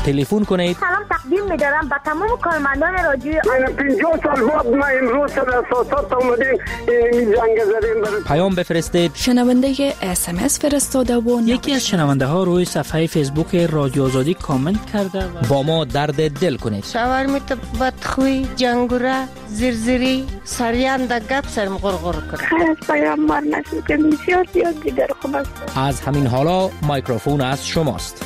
تلفن کنید. سلام تقدیم می‌دارم به تمام کارمندان رادیو. من 50 سال بعد ما امروز سر اساسات اومدیم این جنگ زدیم. پیام بفرستید. شنونده SMS فرستاده و یکی از شنونده ها روی صفحه فیسبوک رادیو آزادی کامنت کرده و با ما درد دل کنید. شاورمیت بدخوی، جنگوره، زرزری، سریان دا گپ سرم غرغر کنه. خیلی پیام مار نشد که بسیار دیگر خوب است. از همین حالا مایکروفون از شماست.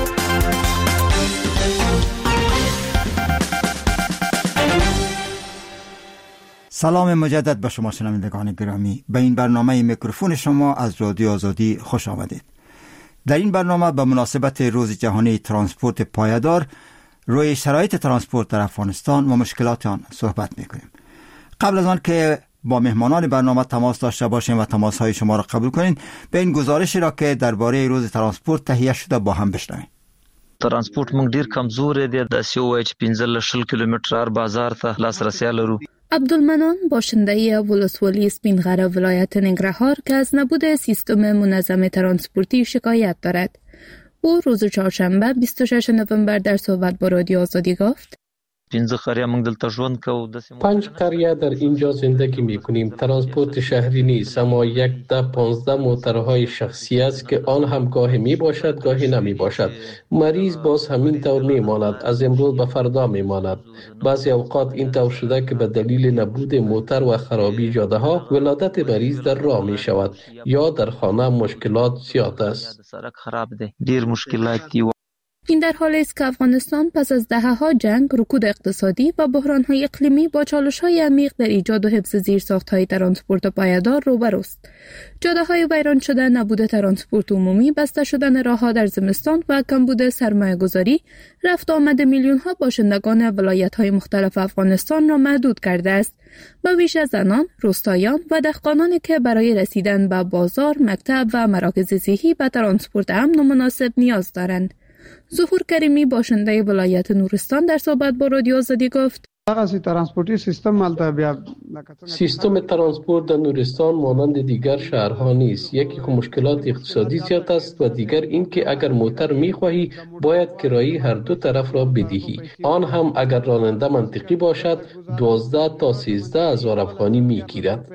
سلام مجدد به شما شنوندگان گرامی. به این برنامه میکروفون شما از رادیو آزادی خوش آمدید. در این برنامه به مناسبت روز جهانی ترانسپورت پایدار روی شرایط ترانسپورت در افغانستان و مشکلات آن صحبت میکنیم. قبل از آن که با مهمانان برنامه تماس داشته باشیم و تماس‌های شما را قبول کنین، به این گزارشی را که درباره روز ترانسپورت تهیه شده با هم بشنویم. ترانسپورت موږ ډیر کمزور دی، د سیو 15 کیلومتر هر بازار ته لاسرسی لرو. عبدالمنان باشنده ولسوالی سپینغره ولایت ننگرهار که از نبود سیستم منظم ترانسپورتی شکایت دارد. او روز چهارشنبه 26 نوامبر در صحبت با رادیو آزادی گفت: 5 قریه در اینجا زندگی میکنیم. ترانسپورت شهری نیست، اما 10-15 موترهای شخصی است که آن هم گاهی می باشد گاهی نمی باشد. مریض باز همین طور می ماند، از امروز به فردا می ماند. بعضی اوقات این طور شده که به دلیل نبود موتر و خرابی جاده ها ولادت مریض در راه می شود یا در خانه مشکلات زیاد است. این در حالی است که افغانستان پس از دهه‌ها جنگ، رکود اقتصادی و بحران‌های اقلیمی با چالش‌های عمیق در ایجاد و حفظ زیرساخت‌های ترانسپورت پایدار روبروست. جاده‌های ویران شده، نبود ترانسپورت عمومی، بسته شدن راه‌ها در زمستان و کمبود سرمایه‌گذاری، رفت آمد میلیون‌ها باشندگان ولایت‌های مختلف افغانستان را محدود کرده است و ویژه زنان، روستاییان و دهقانانی که برای رسیدن به بازار، مکتب و مراکز صحی به ترانسپورت امن و مناسب نیاز دارند. ظهور کریمی باشنده ولایت نورستان در صحبت با رادیو آزادی گفت: سیستم ترانسپورت در نورستان مانند دیگر شهرها نیست. یکی که مشکلات اقتصادی زیاد است و دیگر این که اگر موتر می‌خواهی باید کرایه هر دو طرف را بدهی. آن هم اگر راننده منطقی باشد 12 تا 13 هزار افغانی می‌گیرد.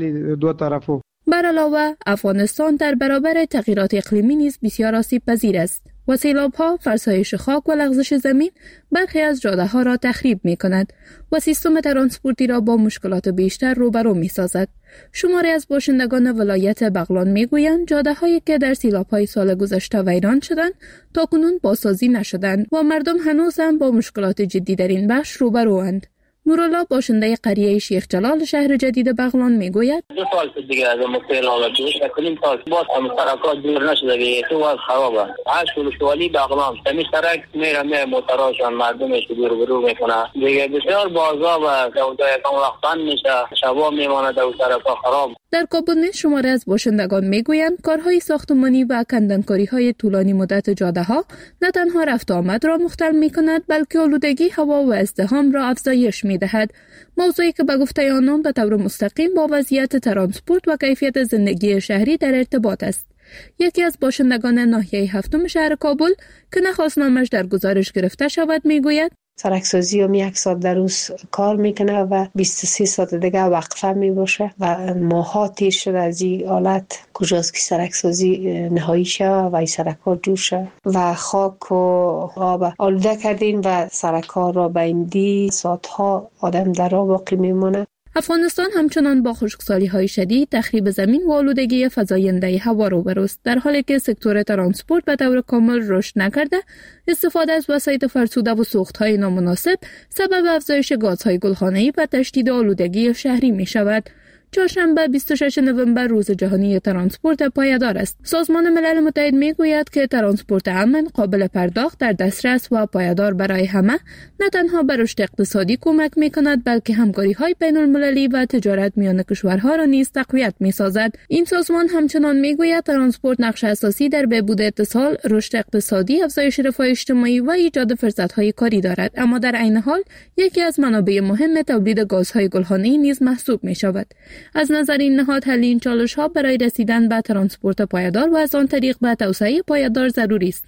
بر علاوه افغانستان در برابر تغییرات اقلیمی نیز بسیار آسیب پذیر است و سیلاب‌ها، فرسایش خاک و لغزش زمین برخی از جاده‌ها را تخریب می‌کند و سیستم ترانسپورتی را با مشکلات بیشتر روبرو می‌سازد. شماری از باشندگان ولایت بغلان می‌گویند جاده‌هایی که در سیلاب‌های سال گذشته ویران شدند تاکنون بازسازی نشدند و مردم هنوز هم با مشکلات جدی در این بخش روبروند. نورالله باشنده قریه شیخ جلال شهر جدید بغلان میگوید: 2 سال دیگه از مشکل آلودگی کنیم تا باز هم سرکات دور نشده دیگه، تو از خرابه. هر ولسوالی بغلان تمیز سرک میره موتراشون مردمش دور برو میکنه دیگه. بسیار بازا و دودا یکم وقت میشه، شبا میمونه دو سرکا خراب. در کابل نیز شماری از باشندگان میگویند کارهای ساختمانی و کندنکاری‌های طولانی مدت جاده‌ها نه تنها رفت و آمد را مختل می‌کند بلکه آلودگی هوا و ازدحام را افزایش می‌دهد، موضوعی که به گفته آنان به طور مستقیم با وضعیت ترانسپورت و کیفیت زندگی شهری در ارتباط است. یکی از باشندگان ناحیه هفتم شهر کابل که نخواست نامش در گزارش گرفته شود میگوید: سرکسازی هم 1 ساعت در روز کار میکنه و 23 ساعت دیگه وقفه میباشه و ماها تیر شده از این حالت کجاست که سرکسازی نهایی شه و این سرک‌ها جور شه و خاک و آب آلوده کردین و سرک‌ها را به این ساعتها آدم در آب باقی میمونه. افغانستان همچنان با خشکسالی‌های شدید، تخریب زمین و آلودگی فزاینده هوا روبروست، در حالی که سکتور ترانسپورت به طور کامل رشد نکرده. استفاده از وسایط فرسوده و سوخت‌های نامناسب سبب افزایش گازهای گلخانه‌ای و تشدید آلودگی شهری می‌شود. چهارشنبه 26 نوامبر روز جهانی ترانسپورت پایدار است. سازمان ملل متحد میگوید که ترانسپورت امن، قابل پرداخت، در دسترس و پایدار برای همه نه تنها به رشد اقتصادی کمک میکند بلکه همکاری‌های بین‌المللی و تجارت میان کشورها را نیز تقویت میسازد. این سازمان همچنان میگوید ترانسپورت نقش اساسی در بهبود اتصال، رشد اقتصادی، افزایش رفاه اجتماعی و ایجاد فرصت‌های کاری دارد، اما در عین حال یکی از منابع مهم تولید گازهای گلخانه‌ای نیز محسوب میشود. از نظر این نهاد حل این چالش‌ها برای رسیدن به ترانسپورت پایدار و از آن طریق به توسعه پایدار ضروری است.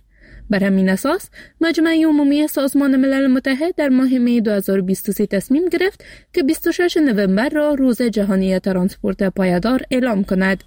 بر همین اساس مجمع عمومی سازمان ملل متحد در ماه می 2023 تصمیم گرفت که 26 نوامبر را روز جهانی ترانسپورت پایدار اعلام کند.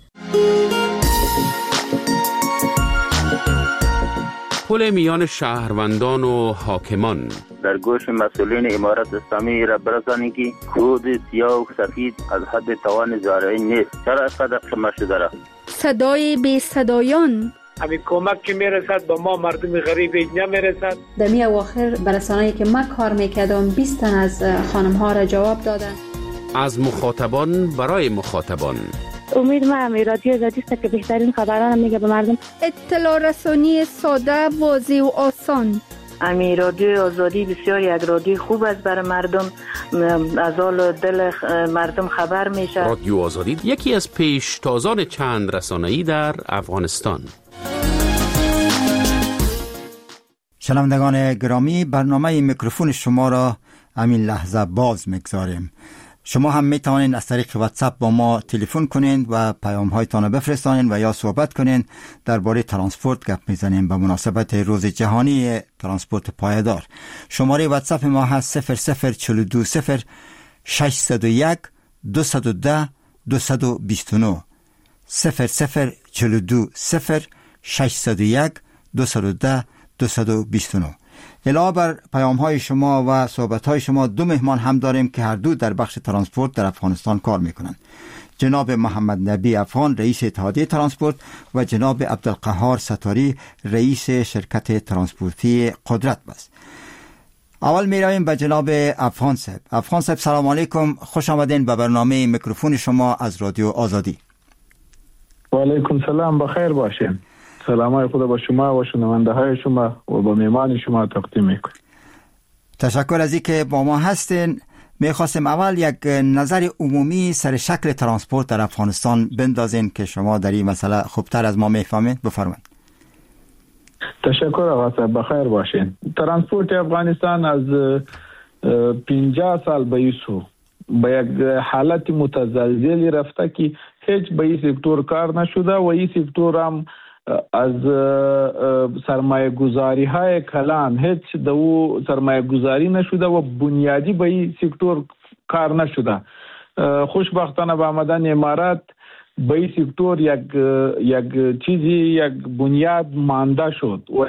پل میان شهروندان و حاکمان در گوش مسئولین امارت اسلامی را برسانید که کود سیاه و سفید از حد توان زارعی نیست. چرا اینقدر شما شده را؟ صدای بی صدایان، همین کمک که میرسد به ما مردم غریب نمیرسد. در می اواخر برسانه‌ای که ما کار میکردم 20 تن از خانم ها را جواب دادن. از مخاطبان برای مخاطبان. امید ما رادیو آزادی است که بهترین خبران میگه به مردم. اطلاع رسانی ساده، واضح و آسان. رادیو آزادی بسیار یک رادیو خوب است برای مردم، از حال دل مردم خبر میشه. رادیو آزادی یکی از پیشتازان چند رسانه‌ای در افغانستان. شنوندگان گرامی، برنامه میکروفون شما را همین لحظه باز میگذاریم. شما هم می توانید از طریق واتساپ با ما تلفن کنید و پیام هایتان را بفرستانید و یا صحبت کنید درباره ترانسپورت گپ میزنیم به مناسبت روز جهانی ترانسپورت پایدار. شماره واتساپ ما هست 00420 601 210 229 00420 601 210 229. علاوه بر پیام های شما و صحبت های شما دو مهمان هم داریم که هر دو در بخش ترانسپورت در افغانستان کار میکنند. جناب محمد نبی افغان رئیس اتحادیه ترانسپورت و جناب عبدالقهار ستاری رئیس شرکت ترانسپورتی قدرت بس. اول میرویم به جناب افغان صاحب. افغان صاحب سلام علیکم، خوش آمدین به برنامه میکروفون شما از رادیو آزادی. و علیکم سلام، بخیر باشین. سلامای خدا با شما و شنونده های شما و با میمان شما تقدیم میکنم. تشکر از اینکه با ما هستین. میخواستم اول یک نظر عمومی سر شکل ترانسپورت در افغانستان بندازین که شما در این مسئله خوبتر از ما میفهمید. بفرمایید. تشکر آقا صاحب، بخیر باشین. ترانسپورت افغانستان از 50 سال به ایسو به یک حالت متزلزلی رفته که هیچ به این سکتور کار نشده و این سکتور هم از سرمایه گذاری های کلان هیچ دو سرمایه گذاری نشده و بنیادی به این سکتور کار نشده. خوشبختانه با آمدن امارات به این سکتور یک چیزی، یک بنیاد مانده شد و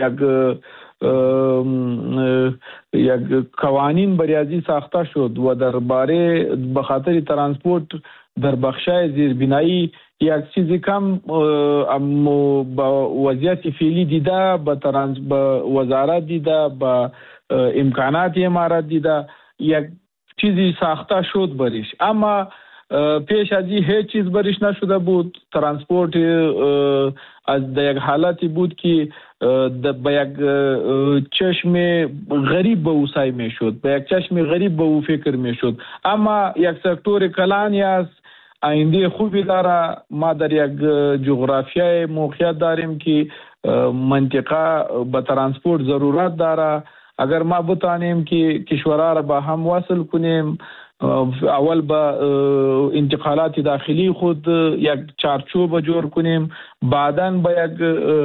یک قوانین بریازی ساخته شد و درباره به خاطر ترانسپورت در بخشای زیربنایی یک چیزی کم با وضعیت فعلی دیده، با وزارت دیده، با امکانات امارات دیده، یک چیزی ساخته شد برش. اما پیش از این هیچ چیز برش نشده بود. ترانسپورت از یک حالتی بود که به یک چشم غریب به او سعی می شد، به یک چشم غریب به او فکر می شد. اما یک سکتور کلانی است، آینده خوبی داره. ما در یک جغرافیای موقعیت داریم که منطقه به ترانسپورت ضرورت داره. اگر ما بتانیم که کشورها را با هم وصل کنیم، اول با انتقالات داخلی خود یک چارچوب جور کنیم، بعداً با یک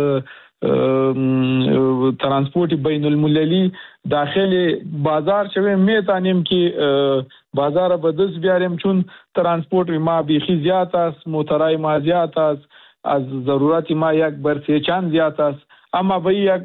ترانسپورت بین المللی داخل بازار شویم، میتونیم که بازار به دست بیاریم، چون ترانسپورت ما بیخی زیاد است، موترهای ما زیاد است، از ضرورت ما یک بر سه چند زیاد است. اما به یک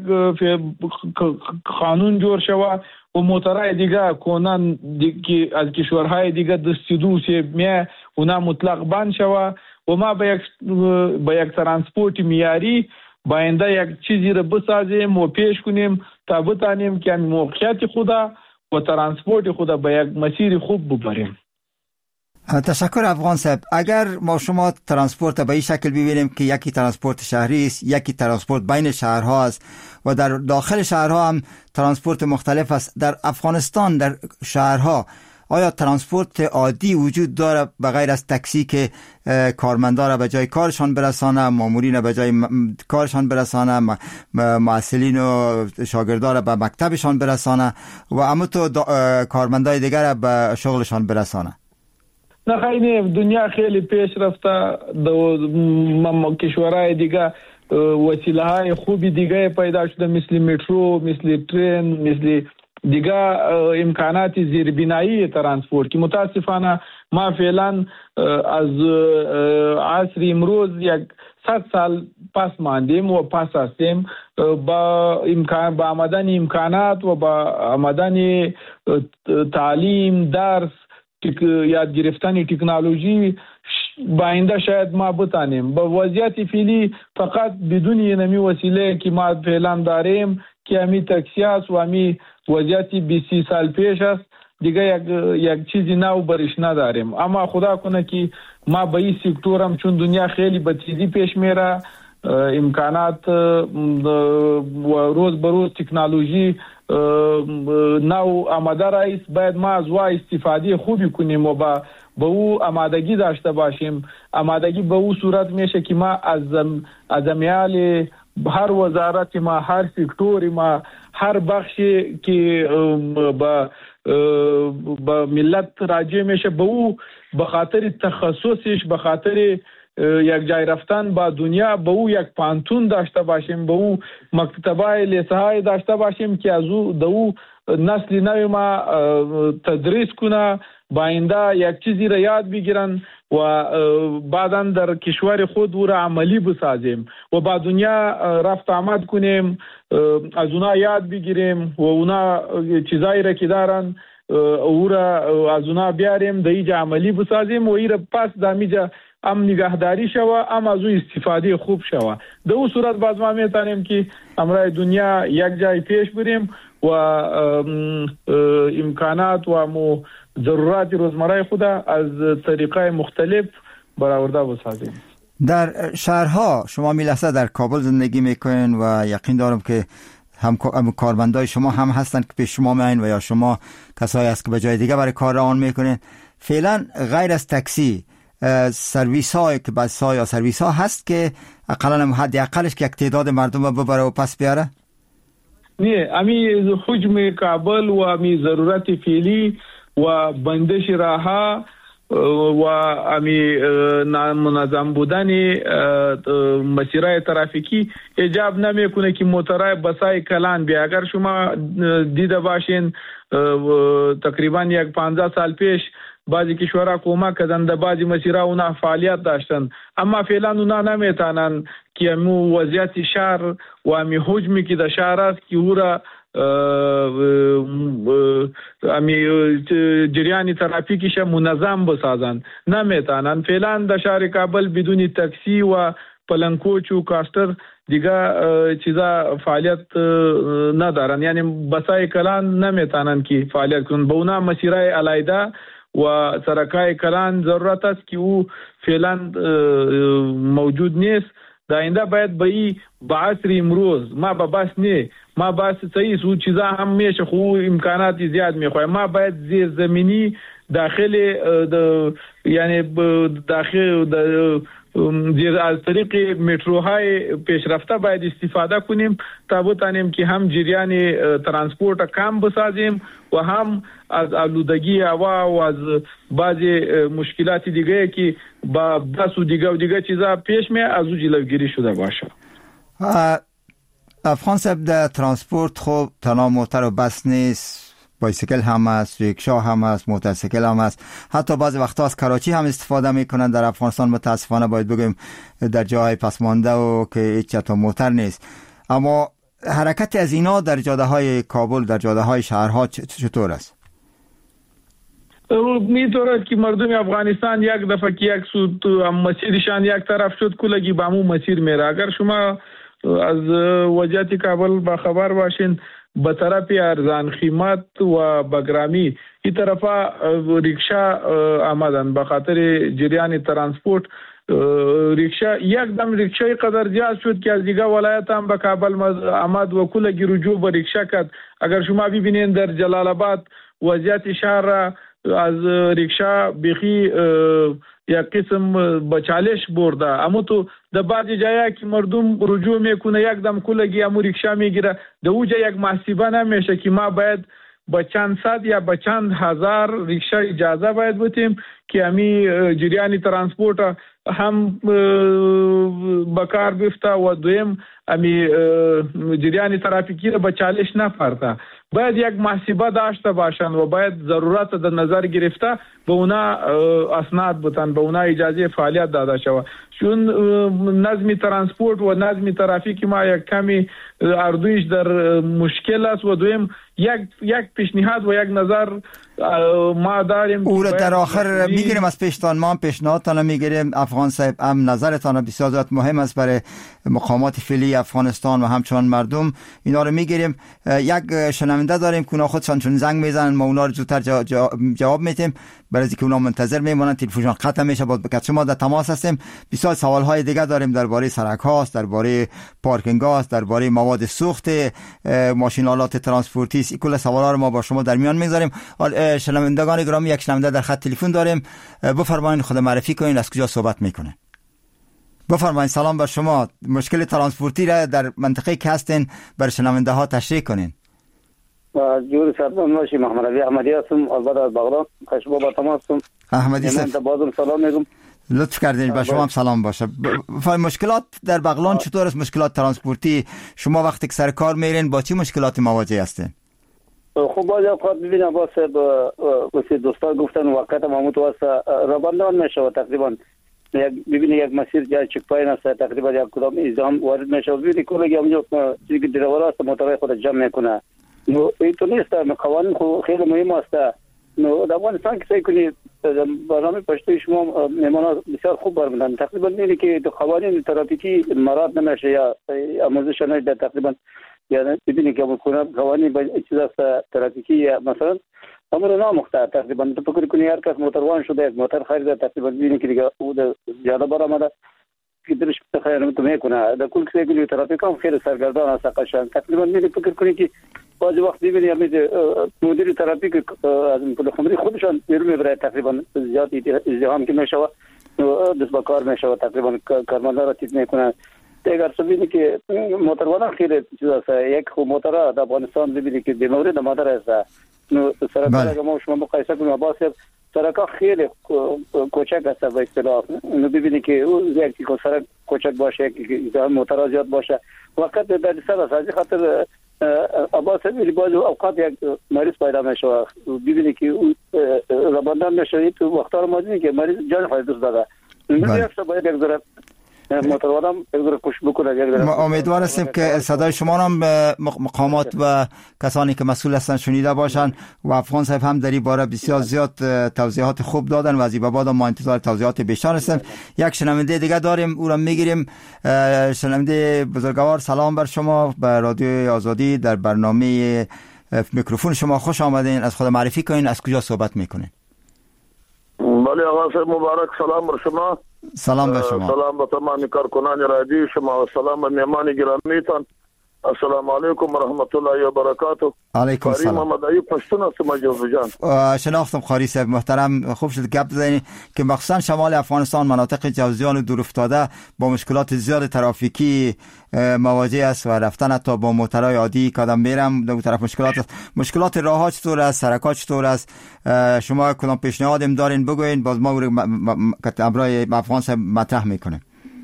قانون جور شود و موترهای دیگه کنن که از کشورهای دیگه دستیدو میه اونا مطلق بند شود و ما به یک ترانسپورت میاری باینده یک چیزی رو بسازیم و پیش کنیم تا بتانیم که موقعیت خدا و ترانسپورت خدا به یک مسیر خوب ببریم. تشکر افغان صاحب. اگر ما شما ترانسپورت به این شکل ببینیم که یکی ترانسپورت شهری است، یکی ترانسپورت بین شهرها است و در داخل شهرها هم ترانسپورت مختلف است، در افغانستان در شهرها آیا ترانسپورت عادی وجود داره به غیر از تاکسی که کارمندان را به جای کارشان برسانه، مامورین را به جای کارشان برسانه، معلمین و شاگردان را به مکتبشان برسانه و اما تو کارمندای دیگر را به شغلشان برسانه؟ نه خیلی دنیا خیلی پیش رفته. کشورهای دیگه وسیله های خوبی دیگه پیدا شده، مثل مترو، مثل ترین، مثل دیگه امکانات زیربنایی ترانسپورت که متاسفانه ما فعلا از عصر امروز 100 سال پس ماندیم و پس هستیم با آمدن امکانات و با آمدن تعلیم، درس، یاد گرفتن تکنولوژی باینده شاید ما بتانیم. با وضعیت فعلی فقط بدون اینمی وسیله که ما فعلا داریم که همی تاکسی است و همی وضعیت 20 سال پیش است، دیگه یک چیزی نو برش نداریم. اما خدا کنه که ما به این سکتور هم چون دنیا خیلی به تیزی پیش میره، امکانات و روز به روز تکنولوژی نو آماده رایست، باید ما از وای استفاده خوبی کنیم و به او آمادگی داشته باشیم. آمادگی به او صورت میشه که ما از امیال هر وزارت ما، هر سکتور ما، هر بخشی که با ملت راجع میشه به او به خاطر تخصصش، به خاطر یک جای رفتن با دنیا، به او یک پانتون داشته باشیم، به او مکتبای لیسهای داشته باشیم که از او نسل نو ما تدریس کنه، باینده یک چیزی را یاد بگیرن و بعدا در کشور خود او را عملی بسازیم و با دنیا رفت آمد کنیم، از اونا یاد بگیریم و اونا چیزایی را که دارن او را از اونا بیاریم، در اینجا عملی بسازیم و این را پس در اینجا هم نگهداری شوه، هم از او استفاده خوب شوه. در اون صورت باز ما میتونیم که امرای دنیا یک جای پیش بریم و امکانات و ضرورات روزمره خود از طریقه مختلف برآورده بسازیم. در شهرها شما میلحظه در کابل زندگی میکنین و یقین دارم که هم کارمندای شما هم هستن که پیش شما میاین و یا شما کسایی هست که به جای دیگه برای کار روان میکنین. فعلا غیر از تاکسی سرویس های که بس ها یا سرویس ها هست که اقلا حد اقلش که یک تعداد مردم رو ببره و پس بیاره؟ نه، امی حجم کابل و امی ضرورت فعلی و بندش راه و امی نامنظم بودن مسیرهای ترافیکی ایجاب نمیکنه که موترهای بسای کلان بیا. اگر شما دیده باشین تقریبا 15 سال پیش بعضی کشورها کمک کردن، در بعضی مسیرها اونا فعالیت داشتن، اما فعلا اونا نمیتونن که امو وضعیت شهر و امی حجمی که در شهر است که او را امی جریان ترافیکیش منظم بسازن، نمیتونن. فعلا در شهر کابل بدون تاکسی و پلنکوچ و کاستر دیگه چیزا فعالیت ندارن، یعنی بسای کلان نمیتونن که فعالیت کنن. به اونا مسیرهای علیحده و سرکای کلان ضرورت است که او فعلا موجود نیست. در آینده باید به این عصر امروز ما بس نه، ما بس صحیح او چیزا هم میشه خو امکانات زیاد میخواه، ما باید زیر زمینی داخل یعنی داخل از طریق متروهای پیشرفته باید استفاده کنیم تا بتانیم که هم جریان ترانسپورت کم بسازیم و هم از آلودگی هوا و از بعضی مشکلات دیگه که با بس و دیگه چیزا پیش می از او جلوگیری شده باشه. افغان صاحب، در ترانسپورت خب تنها موتر و بس نیست، بایسیکل هم هست، ریکشا هم هست، موتورسیکل هم هست، حتی بعضی وقتا از کراچی هم استفاده میکنن. در افغانستان متاسفانه باید بگیم در جاهای پسمانده و که هیچ تا موتر نیست. اما حرکت از اینا در جاده های کابل، در جاده های شهرها چطور است؟ میطوره که مردم افغانستان یک دفعه که یک سود مسیرشان یک طرف شد کلگی با همون مسیر میره. اگر شما از وضعیت کابل با خبر باشین، به طرف ارزان قیمت و بگرامی این طرفا ریکشا آمدن به خاطر جریان ترانسپورت. ریکشا یک دم ریکشای قدر زیاد شد که از دیگه ولایت هم به کابل آمد و کلگی رجوع به ریکشا کرد. اگر شما ببینین در جلال آباد وضعیت شهر را از ریکشا بخی یک قسم به چالش برده، اما تو در بعضی جایی که مردم رجوع میکنه یک دم کلگی امو ریکشا میگیره، در اوجا یک محاسبه نمیشه که ما باید با چند صد یا با چند هزار ریکشا اجازه باید بتیم که امی جریان ترانسپورت هم بکار بیفته و دویم امی جریان ترافیکی را به چالش نپرته. باید یک محاسبه داشته باشند و باید ضرورت در نظر گرفته به اونا اسناد بتن، به اونا اجازه فعالیت داده شود. چون نظم ترانسپورت و نظم ترافیک ما یک کمی اردویش در مشکل است و دویم یک پیشنهاد و یک نظر ما داریم. او را در آخر میگیریم از پیشتان، ما هم پیشنهادتان میگیریم. افغان صاحب هم نظرتان بسیار زیاد مهم است برای مقامات فعلی افغانستان و همچنان مردم، اینا رو میگیریم. یک شنونده داریم که اونا خودشان چون زنگ میزنن ما اونا رو زودتر جواب میدیم، برای اینکه اونا منتظر میمونن، تلفنشون قطع میشه. با شما در تماس هستیم. بسیار سوالهای دیگه داریم درباره سرک هاست، درباره پارکینگ هاست، درباره مواد سوخت ماشین آلات ترانسپورتی. کل سوالا رو ما با شما در میان میذاریم. شنوندگان گرامی، یک شنونده در خط تلفن داریم. بفرمایید خود معرفی کنین، از کجا صحبت میکنین؟ بفرمایید. سلام بر شما. مشکل ترانسپورتی را در منطقه که هستین بر شنونده ها تشریح کنین. جور سلام باشی. محمد علی احمدی هستم، البته از بغداد. خوشبو با تماس هستم. احمدی صاحب بازم سلام میگم. لطف کردین. با شما هم سلام باشه. مشکلات در بغلان چطور است؟ مشکلات ترانسپورتی شما وقتی که سر کار میرین با چه مشکلاتی مواجه هستین؟ خب بعضی اوقات ببینم واسه دوستان گفتن وقت محمود واسه رابندان میشه تقریبا یک مسیر جای چک پاین است، تقریبا یک کدام ازدحام وارد میشه. ببینید کلی همونجا چیزی که درآور است موتورهای خود جمع میکنه. اینطور نیست. قوانین خیلی مهم است. در افغانستان که سعی کنید برنامه پشتوی شما مهمان بسیار خوب برمیدن. تقریبا می‌بینی که قوانین ترافیکی مراد نمیشه یا آموزش نمیده. تقریبا یعنی ببینید که قوانین چیز است ترافیکی یا مثلا امر نامخته. تقریبا تو فکر کنی هر کس موتروان شده، یک موتور خریده، تقریبا ببینید که دیگه او زیاده برآمده که درش خیلی تو میکنه. در کل که دیگه ترافیک هم خیلی سرگردان است. قشنگ تقریبا می‌بینید فکر کنی که بعضی وقت ببینید مدیر ترافیک از پول خمری خودشان بیرون میبره. تقریبا زیاد ازدحام که میشه دست با کار میشه، تقریبا کارمندا را تیز میکنه. اگر ببینید که موتروان خیلی چیز است. یک خو موتور در افغانستان ببینید که به مورد مادر است. سرکار اگر ما شما مقایسه کنیم واسه سرکار خیلی کوچک است به اصطلاح. ببینید که او یک سرک کوچک باشه که موتور زیاد باشه وقت در سر است. از خاطر عباس باید اوقات یک مریض پیدا میشه. ببینید که رابندان میشه تو وقتا رو مادینی که مریض جان خواهد دوست داده. باید یک ذره موتروانم یک ذره کش بکنه. ما امیدوار هستیم که صدای شما هم مقامات و کسانی که مسئول هستن شنیده باشن و افغان صاحب هم در این باره بسیار زیاد توضیحات خوب دادن و از این بعد ما انتظار توضیحات بیشتر هستیم. یک شنونده دیگه داریم، او را میگیریم. شنونده بزرگوار سلام بر شما، به رادیو آزادی در برنامه میکروفون شما خوش آمدین. از خود معرفی کنین، از کجا صحبت میکنین؟ بله آقا صاحب مبارک. سلام بر شما. سلام به شما. سلام به تمام کارکنان رادیو شما و سلام به مهمان گرامیتان. السلام علیکم و رحمت الله و برکاته. علیکم السلام. محمد ایوب پشتون هستم جوزی جان. شناختم قاری صاحب محترم. خوب شد گپ بزنید که مخصوصا شمال افغانستان مناطق جوزیان و دور افتاده با مشکلات زیاد ترافیکی مواجه است و رفتن حتی با موتورهای عادی کدام میرم دو طرف مشکلات است. مشکلات راه‌ها چطور است؟ سرک‌ها چطور است؟ شما کدام پیشنهادم دارین بگوین، باز ما برای افغان صاحب مطرح میکنیم.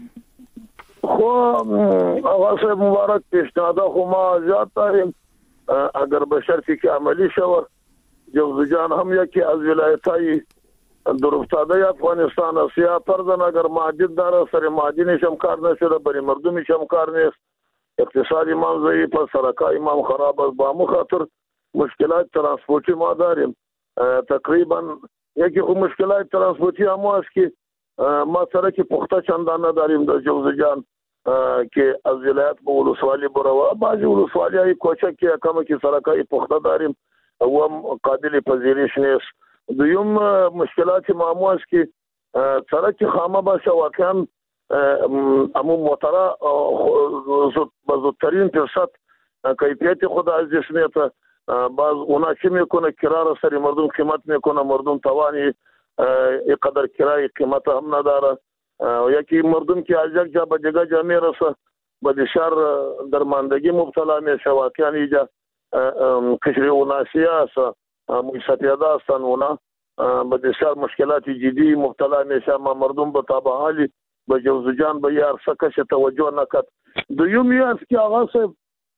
خب آقا صاحب مبارک. پیشنهاد خو ما زیاد داریم اگر به شرطی که عملی شود. جوزجان هم یکی از ولایت‌های دور افتاده افغانستان است. یا فرضاً اگر معدن داره سر معدنش هم کار نشده، برای مردمش هم کار نیست. اقتصادی ما ضعیف است، سرکای ما خراب است. با مخاطر مشکلات ترانسپورتی ما داریم. تقریبا یکی خو مشکلات ترانسپورتی هم است که ما سرک پخته چندان نداریم در جوزجان که از ولایت به ولسوالی برو. بعضی ولسوالی های کوچک که کمی که سرکای پخته داریم و هم قابل پذیرش نیست. دویم مشکلات ما است که سرک خامه باشه واقعا امو موتورا با زودترین فرصت کیفیت خود از جسمیت باز اونا چی میکنه کرار سری مردم قیمت میکنه. مردم توانی اینقدر کرای قیمت هم نداره. یکی مردم که از یک جا به دیگه جا میرسه به دشار درماندگی مبتلا میشه. واقعا اینجا قشری اوناسی است، موی سپیده هستن اونا بسیار مشکلات جدی مبتلا میشه. ما مردم به تابع حالی به جوزجان به یار سکش توجه نکرد. دویم است که آقا صاحب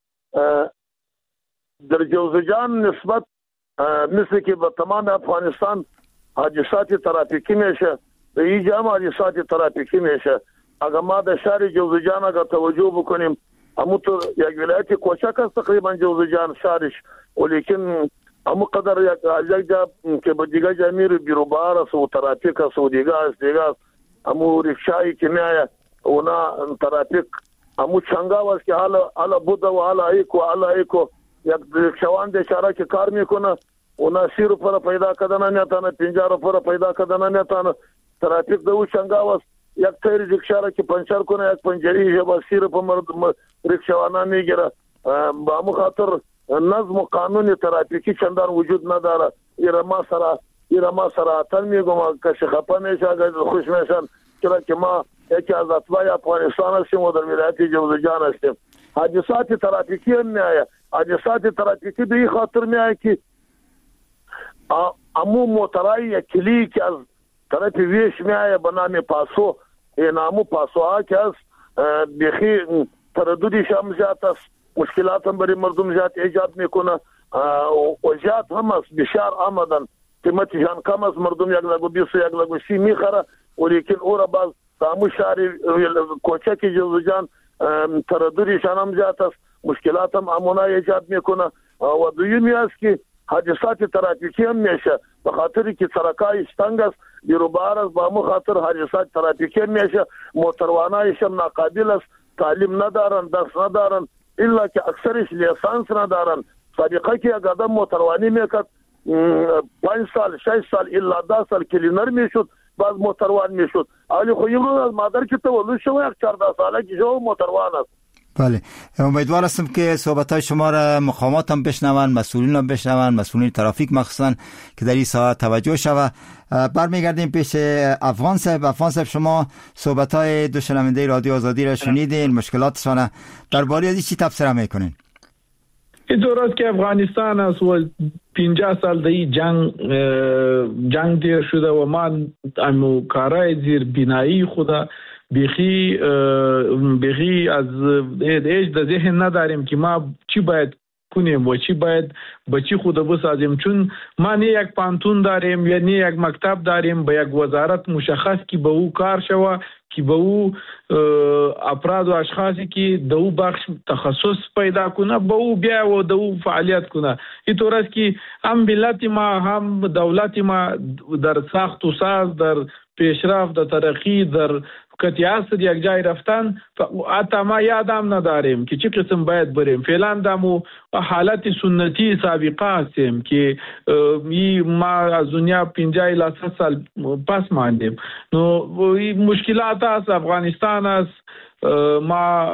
در جوزجان نسبت مثل که به تمام افغانستان حادثات ترافیکی میشه، به اینجا هم حادثات ترافیکی میشه. اگر ما در شهر جوزجان اگر توجه بکنیم، همون تو یک ولایت کوچک است تقریبا جوزجان شهرش، ولیکن همون قدر یک جا که به دیگه جا میره بیروبار است و ترافیک است و دیگه است همون رکشایی که میایه اونا ترافیک همون چنگاو است که حالا بوده و حالا ایکو یک رکشوان در شهر که کار میکنه اونا 30 روپیه پیدا کردن نمیتونه، 50 روپیه پیدا کردن نمیتونه. ترافیک دو چنگاو است، یک تیر رکشا را که پنچر کنه یک پنجری با 30 روپیه رکشوانا میگیره. با همون خاطر نظم و قانون ترافیکی چندان وجود نداره. ایرما سراحتا میگم که خفه میشه اگر خوش میشن، چرا که ما یکی از اتباع افغانستان هستیم و در ولایت جوزجان هستیم. حادثات ترافیکی هم میایه. حادثات ترافیکی به این خاطر میایه که امو موترای یک کلی که از طرف ویش میایه به نام پاسو، این امو پاسو ها که از بخی ترددیش هم زیاد است، مشکلات هم برای مردم زیاد ایجاد میکنه و زیاد هم است. بسیار آمدن قیمتشان کم است، مردم 1.20 میخره، ولیکن او را باز تامو شهر کوچک جوزجان ترددیشان هم زیاد است، مشکلات هم امونا ایجاد میکنه. و دویمی است که حادثات ترافیکی هم میشه به خاطری که سرکای شتنگ است، بیروبار است، با همون خاطر حادثات ترافیکی هم میشه. موتروانایش هم ناقابل است، تعلیم ندارن، درس ندارن، الا که اکثرش لیسانس ندارن. سابقه که یک آدم موتروانی میکرد 5 سال 6 سال الا 10 سال کلینر میشد، بعد موتروان میشد. ولی خو یه روز از مادر که تولد شو یک 14 ساله که جو موتروان است. بله، امیدوار هستم که صحبت‌های شما را مقامات هم بشنون، مسئولین هم بشنون، مسئولین ترافیک مخصوصا که در این ساعت توجه شود. برمیگردیم پیش افغان صاحب شما صحبت‌های دو شنونده رادیو آزادی را شنیدین، مشکلاتشان درباره از چی تبصره میکنین؟ اینطور است که افغانستان است و 50 سال دی جنگ دیر شده و ما امو کارای زیر بینایی خدا بیخی از ایج در ذهن نداریم که ما چی باید کنیم و چی باید با چی خود بسازیم، چون ما نه یک پانتون داریم یا نه یک مکتب داریم به یک وزارت مشخص که به او کار شوه، که به او افراد و اشخاصی که د او بخش تخصص پیدا کنه به او بیا و د او فعالیت کنه. اینطور است که هم ملت ما هم دولت ما در ساخت و ساز، در پیشرفت، در ترقی، در قطعات یک جای رفتن حتی ما یادم نداریم که چه قسم باید بریم. فعلا دمو حالت سنتی سابقه هستیم که ما از دنیا 50 الی 100 سال پس ماندیم. نو مشکلات است، افغانستان است، ما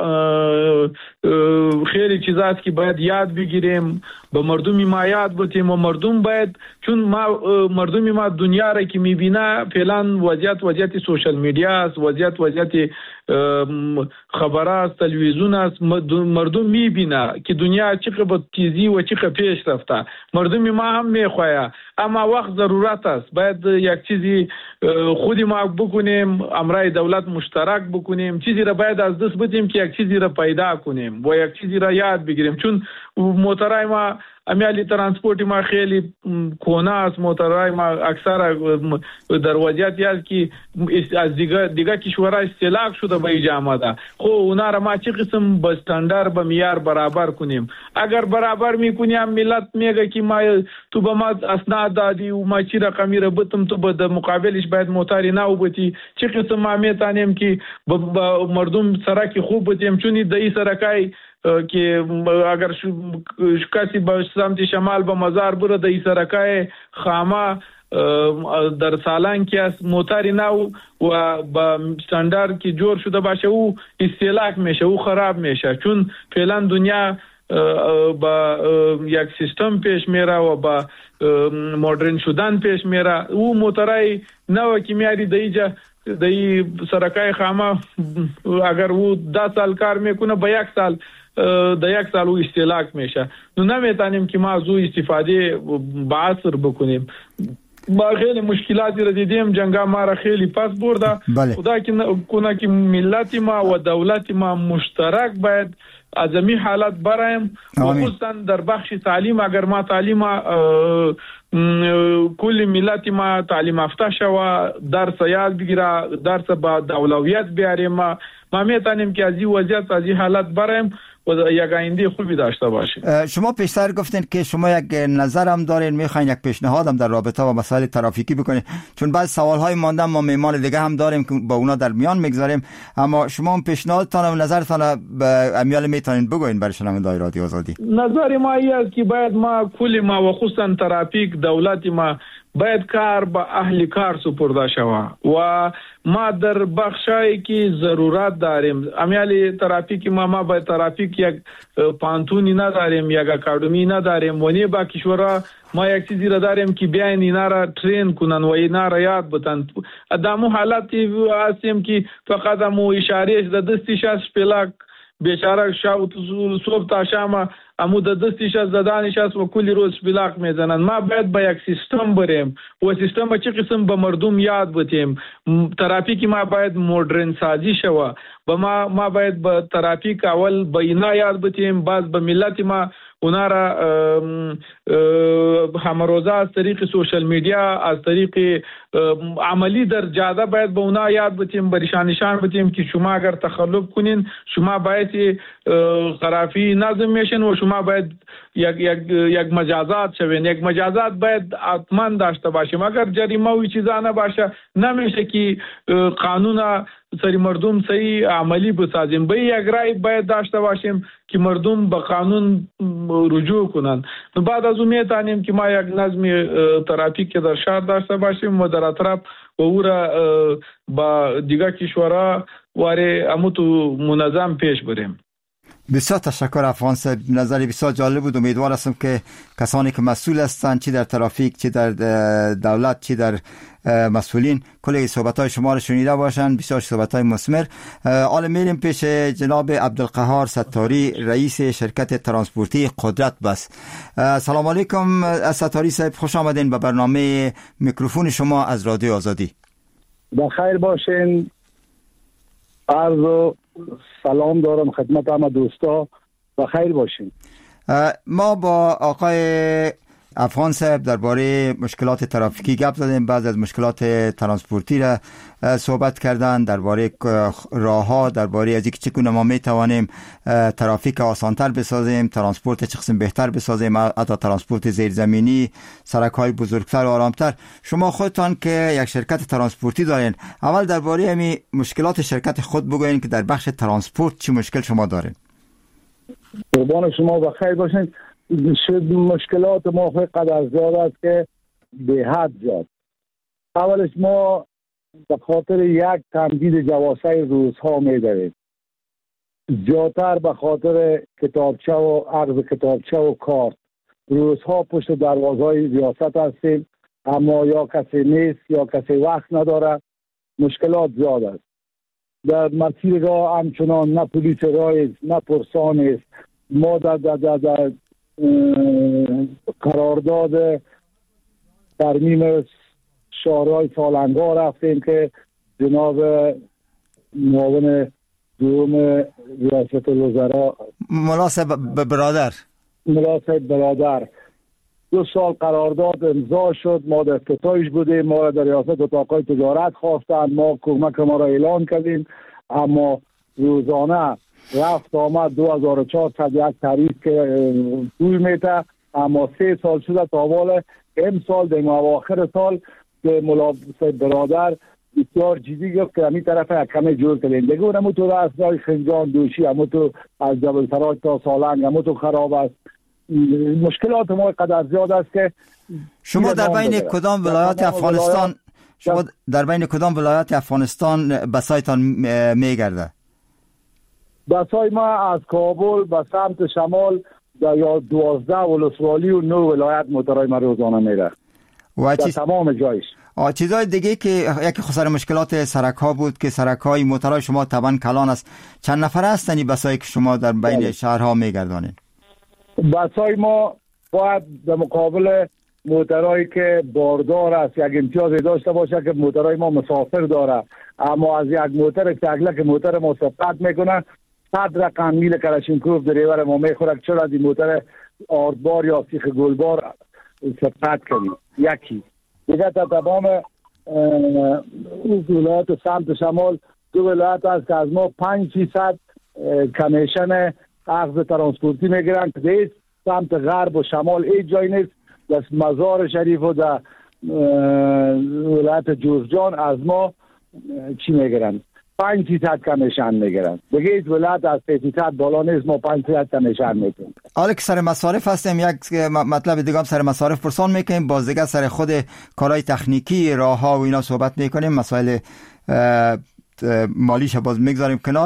خیلی چیزات که باید یاد بگیریم، به مردم ما یاد بتیم و مردم باید، چون مردم ما دنیا را که میبینه فعلا وضعیت سوشل میدیا است، وضعیت خبرات، تلویزیون است، مردم میبینه که دنیا چقدر با تیزی و چقدر پیش رفته. مردم ما هم میخواه، اما وقت ضرورت است، باید یک چیزی خودی ما بکنیم، امرای دولت مشترک بکنیم، چیزی را باید از دست بدیم که یک چیزی را پیدا کنیم و یک چیزی را یاد بگیریم. چون موترای ما امیالی ترانسپورت ما خیلی کونه است، موترای ما اکثر در وضعیتی است که از دیگه کشورها استهلاک شده به اینجا آمده. خب اونا را ما چه قسم با استاندارد با معیار برابر کنیم؟ اگر برابر میکنیم ملت میگه که تو به ما اسناد دادی و ما چی رقمی را بتم، تو به مقابلش باید موتری نو بتی. چه قسم ما میتونیم که با مردم سرک خوب بتیم؟ چون دایی سرکای که اگر کسی به سمت شمال به مزار بره د سرکای خامه در سالان که از موتری نو و با استاندارد که جور شده باشه او استهلاک میشه، او خراب میشه. چون فعلا دنیا با یک سیستم پیش میره و با مدرن شدن پیش میره. او موترای نو که میاری دایی سرکای خامه اگر او 10 سال کار میکنه به 1 سال در 1 سال او استهلاک میشه. نو نمیتونیم که ما از او استفاده با عصر بکنیم. ما خیلی مشکلاتی را دیدیم، جنگا ما را خیلی پس برده. خدا کنه که ملت ما و دولت ما مشترک باید از این حالت برایم، خصوصا در بخش تعلیم. اگر ما تعلیم کل ملت ما تعلیم یافته شوه، درس یاد بگیره، درس با اولویت بیاریم، ما میتونیم که از این وضعیت از این حالت برایم و یک آینده خوبی داشته باشیم. شما پیشتر گفتین که شما یک نظر هم دارین، میخواین یک پیشنهاد هم در رابطه با مسائل ترافیکی بکنین، چون بعض سوالهای مانده ما میمان دیگه هم داریم که با اونا در میان میگذاریم، اما شما هم پیشنهادتان و نظرتان به امیال میتونین بگوین برای شنوندگان رادیو آزادی. نظر ما این است که باید ما کل ما و خصوصا ترافیک دولت ما باید کار با اهل کار سپرده شود و ما در بخشایی که ضرورت داریم امیال ترافیک ما باید ترافیک یک پانتونی نداریم، یک اکادمی نداریم، ونی با کشورها ما یک چیزی را داریم که بیاین اینا را ترین کنن و اینا را یاد بتن. ادامو حالتی هستیم که فقط امو اشارهش د دستیش از پلاک بیچاره صبح تا شام امو د دستیش از دانش است و کلی روز پلاک میزنن. ما باید با یک سیستم بریم و سیستم چه قسم به مردم یاد بتیم. ترافیک ما باید مدرن سازی شوه. ما باید با ترافیک اول با اینا یاد بتیم، بعد به ملت ما اونا را همروزه از طریق سوشل میڈیا، از طریق عملی در جاده باید به اونا یاد بتیم، برشانشان بتیم که شما اگر تخلف کنین شما باید خرافی نظم میشن و شما باید یک مجازات شوین. یک مجازات باید حتما داشته باشیم. اگر جریمه و چیزا نباشه نمیشه که قانون سری مردم صحیح عملی بسازیم. به یک رای باید داشته باشیم که مردم به قانون رجوع کنند. بعد از اون میتونیم که ما یک نظم ترافیک در شهر داشته باشیم و در اطراف و او را با دیگر کشورها واره اموتو منظم پیش بریم. بسیار تشکر افغان صاحب، نظر بسیار جالب بود. امیدوار هستم که کسانی که مسئول هستند، چی در ترافیک، چی در دولت، چی در مسئولین، کلی صحبت‌های شما را شنیده باشند. بسیار صحبت‌های مثمر. حالا میریم پیش جناب عبدالقهار ستاری، رئیس شرکت ترانسپورتی قدرت بس. سلام علیکم ستاری صاحب، خوش آمدین به برنامه میکروفون شما از رادیو آزادی. بخیر باشین. عرض سلام دارم خدمت همه دوستا، بخیر باشین. ما با آقای افغان صاحب درباره مشکلات ترافیکی گپ زدیم، بعض از مشکلات ترانسپورتی را صحبت کردن، درباره راهها، درباره از اینکه چگونه ما میتوانیم ترافیک آسانتر بسازیم، ترانسپورت چه قسم بهتر بسازیم، حتی ترانسپورت زیرزمینی، سرک‌های بزرگتر و آرامتر. شما خودتان که یک شرکت ترانسپورتی دارین، اول درباره همین مشکلات شرکت خود بگوین که در بخش ترانسپورت چه مشکل شما دارین. قربان شما بخیر باشین. مشکلات ما قدر زیاد است که به حد زیاد. اولش ما به خاطر یک تمدید جواسه روزها می‌داریم، زیادتر به خاطر کتابچه و عرض کتابچه و کارت. روزها پشت دروازهای ریاست هستیم، اما یا کسی نیست یا کسی وقت نداره. مشکلات زیاد است. در مسیر راه همچنان نه پلیس راه است نه پرسان است. ما در قرارداد ترمیم شهرهای سالنگا رفتیم که جناب معاون دوم ریاست الوزراء مناسب برادر 2 سال قرارداد امضا شد. ما در افتتاحش بودیم، ما را در ریاست اتاقای تجارت خواستند، ما کمک ما را اعلان کردیم، اما روزانه رفت آمد 2400 یک تعریف که پول میته، اما 3 سال شده تا حال امسال در اواخر سال که ملاحظه برادر بسیار جدی گفت که همین طرف یک کمی جور کردیم دیگه. اونمو تو راستای خنجان دوشی، همو تو از جبل سراج تا سالنگ همو تو خراب است. مشکلات ما قدر زیاد است که شما در بین کدام ولایات افغانستان بسایتان میگرده؟ بسای ما از کابل به سمت شمال یا 12 ولسوالی و 9 ولایت موترهای ما روزانه میره در تمام جایش. چیزای دیگه که یکی خسر مشکلات سرک ها بود که سرک های موترهای شما طبعا کلان است. چند نفر هستن بسایی که شما در بین شهرها میگردانید؟ بسای ما باید در مقابل موترهایی که باردار است یک امتیاز داشته باشه که موترهای ما مسافر داره، اما از یک موتر تگله که موتر ما سبقت میکنه 100 رقم میل کلاشینکوف دریور ما میخوره که چرا از این موتر آردبار یا سیخ گلبار سبقت کنیم. یکی دیگه تا تمام ولایت سمت شمال 2 ولایت است که از ما 5% کمیشن اخذ ترانسپورتی میگیرن که دیست سمت غرب و شمال هیچ جای نیست. در مزار شریف و در ولایت جوزجان از ما چی میگیرن؟ 5% کمیشن میگیرن. دیگه هیچ ولایت از 3% بالا نیست، ما 5% کمیشن میگیرن. حالا که سر مصارف هستیم، یک مطلب دیگه هم سر مصارف پرسان میکنیم، باز دیگه سر خود کارهای تکنیکی راه ها و اینا صحبت میکنیم، مسائل مالیش باز میگذاریم کنار.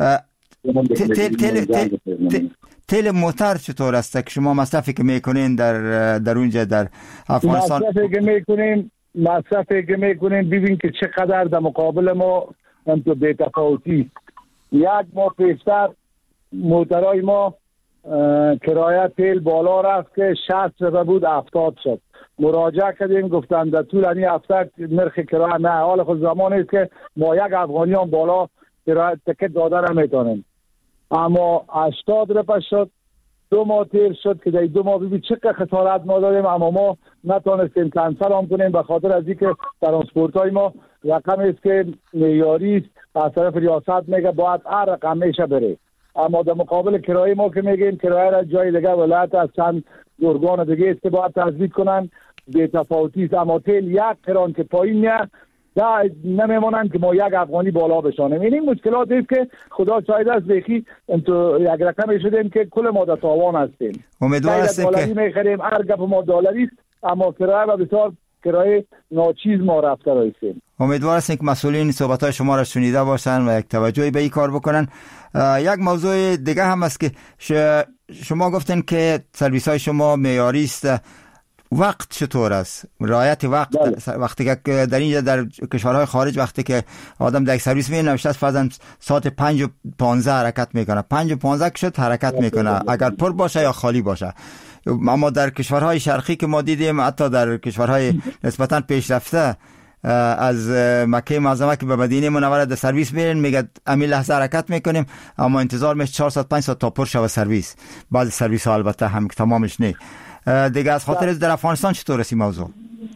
تیل موتر چطور است که شما مصرفی که میکنین در اونجا در افغانستان؟ مصرفی که میکنین ببین که چقدر در مقابل ما همطور بی‌تفاوتی. یک ماه پیشتر موترهای ما کرایه تیل بالا رفت که 60 روپیه بود 70 شد. مراجعه کردیم گفتن در طول این هفته نرخ کرایه نه، حال خود زمانی است که ما یک افغانی هم بالا کرایه تکت داده نمیتونیم، اما 80 روپیه شد. 2 ماه تیر شد که در 2 ماه ببین چقدر خسارت ما دادیم، اما ما نتونستیم کنسل هم کنیم به خاطر از اینکه ترانسپورت های ما رقمی است که معیاری است، از طرف ریاست میگه باید هر رقم میشه بره، اما در مقابل کرایه ما که میگیم کرایه را جای دیگه ولایت از چند گرگان دیگه است که باید تثبیت کنن، بی‌تفاوتی است. اما تیل یک کران که پایین میاد نمیمونن که ما یک افغانی بالا بشانیم. این مشکلات است که خدا شاید است بخی انتو یک رقم شدیم که کل ما در تاوان هستیم. امیدوار هستیم که میخریم هر گپ ما دلاری است، اما کرایه و بسیار کرایه ناچیز ما رفته رایستیم. امیدوار هستیم که مسئولین صحبت‌های شما را شنیده باشن و یک توجهی به این کار بکنن. یک موضوع دیگه هم است که شما گفتن که سرویس های شما معیاری است. وقت چطور است؟ رعایت وقت وقتی که در اینجا در کشورهای خارج وقتی که آدم در یک سرویس می نوشته است فرضاً ساعت 5:15 حرکت میکنه، 5:15 که شد حرکت میکنه اگر پر باشه یا خالی باشه. اما در کشورهای شرقی که ما دیدیم، حتی در کشورهای نسبتاً پیشرفته از مکه معظمه که به مدینه منوره در سرویس میرن میگه همین لحظه حرکت میکنیم، اما انتظار میشه 4 ساعت 5 ساعت تا پر شوه سرویس. بعضی سرویس ها البته هم تمامش نه. دیگه از خاطر در افغانستان چطور است این موضوع؟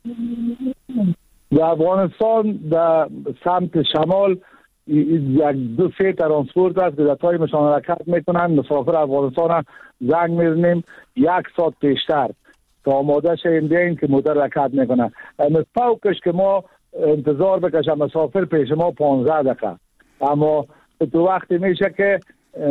در افغانستان در سمت شمال 1-2 ترانسپورت است که در تایمشان حرکت میکنن. مسافر افغانستان زنگ میزنیم 1 ساعت پیشتر تا آماده شیم بیاین که موتر حرکت میکنن. فوقش که ما انتظار بکشم مسافر پیش ما 15 دقیقه، اما تو وقتی میشه که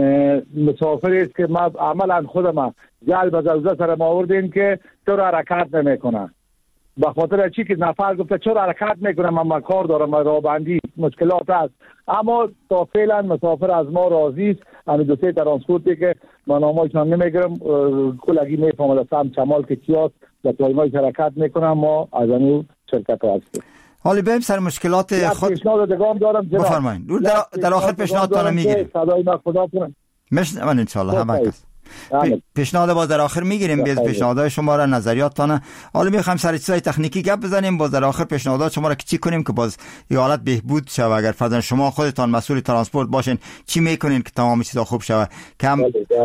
مسافر است که ما عملا خودم جلب از اوزه سر ما آوردیم که چرا حرکت نمیکنه، به خاطر چی که نفر گفته چرا حرکت میکنه، من کار دارم، راه بندی مشکلات است، اما تا فعلا مسافر از ما راضی است. همین 2-3 ترانسپورتی که من نامایشان نمیگیرم کلگی میفهمه سمت شمال که کیاس در تایمای حرکت میکنم، ما از اون شرکت هستیم. حالی بریم سر مشکلات خود. پیشنهاد دیگه دارم جناب. بفرمایید. در آخر پیشنهادتون میگیریم. صدای من خدا کنه. من ان شاء الله همه کس پیشنهاد باز در آخر میگیریم، بیاد پیشنهادهای شما را، نظریاتتان. حالا میخوایم سر چیزای تکنیکی گپ بزنیم، باز در آخر پیشنهادات شما را چی کنیم که باز این حالت بهبود شود. اگر فرضاً شما خودتان مسئول ترانسپورت باشین چی میکنین که تمام چیزا خوب شود؟ کم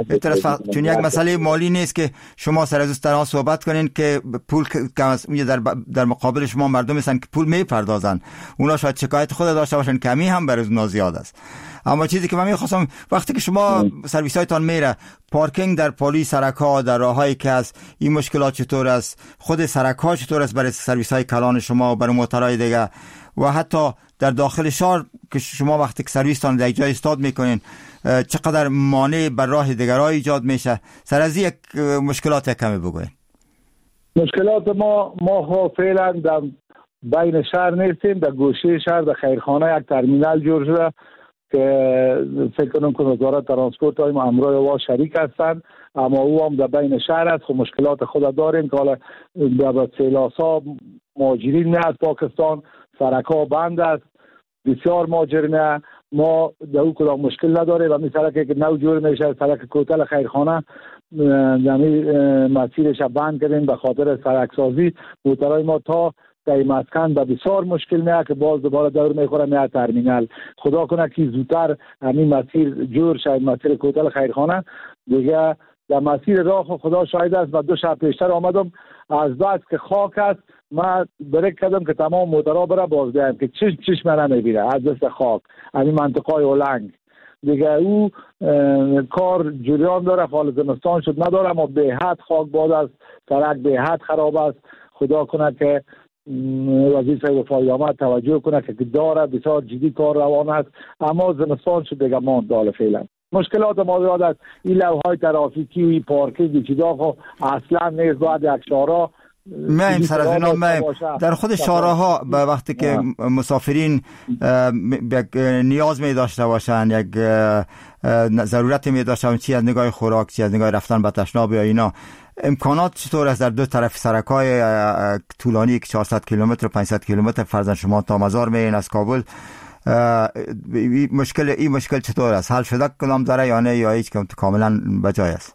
چون یک مسئله مالی نیست که شما سر از طرح صحبت کنین که پول در مقابل شما مردم هستن که پول میپردازن، اونا شاید شکایت خود داشته باشن کمی هم برای اونا زیاد است. اما چیزی که من میخواستم وقتی که شما سرویس هایتان میره، پارکینگ در پلی سرک ها در راههایی که از این مشکلات چطور است؟ خود سرک ها چطور است برای سرویس های کلان شما و برای موترهای دیگه؟ و حتی در داخل شهر که شما وقتی که سرویستان در یک جای استاد میکنین چقدر مانع بر راه دیگرها ایجاد میشه؟ سر از یک مشکلات کمی بگوین. مشکلات ما فعلا در بین شهر نیستیم، در گوشه شهر در خیرخانه یک ترمینال جور شده که فکر کنم که وزارت ترانسپورت های ما همراه وا شریک هستند، اما او هم در بین شهر است. خب مشکلات خود داریم که حالا در سیلاسا مهاجرین نه از پاکستان، سرک ها بند است، بسیار مهاجرین. ما در او کدام مشکل نداریم و می سرکی که نو جور میشه سرک کوتل خیرخانه مسیرش بند کردیم به خاطر سرکسازی. موترهای ما تا در مسکن به بسیار مشکل میاد که باز دوباره دور میخوره میاد ترمینال. خدا کنه که زودتر همین مسیر جور شاید مسیر کوتل خیرخانه دیگه در مسیر راه خدا شاهد است. و 2 شب پیشتر آمدم از بس که خاک است من بریک کردم که تمام موترها بره باز بیایم که چشم نمیبینه از دست خاک همین منطقه اولنگ دیگه. او کار جریان داره، حال زمستان شد نداره اما به حد خاک باد است، سرک به حد خراب است. خدا کنه که وزیر صاحب وفای آمد توجه کنه که داره بسیار جدی کار روان است اما زمستان شد دیگه ماند داله فعلا. مشکلات ما زیاد است. این لوحهای ترافیکی پارکینگ چیزا خو اصلا نیست. باید یک شارع میم سر از اینا در خود شارع‌ها به وقتی که مسافرین نیاز می داشته باشن، یک ضرورت می داشتن، چی از نگاه خوراک، چی از نگاه رفتن به تشناب یا اینا، امکانات چطور است در دو طرف سرک‌های طولانی که 400 کیلومتر 500 کیلومتر فرضاً شما تا مزار میرین از کابل؟ این مشکل چطور است؟ حل شده کدام داره یا نه، یا هیچ کاملا بجای است؟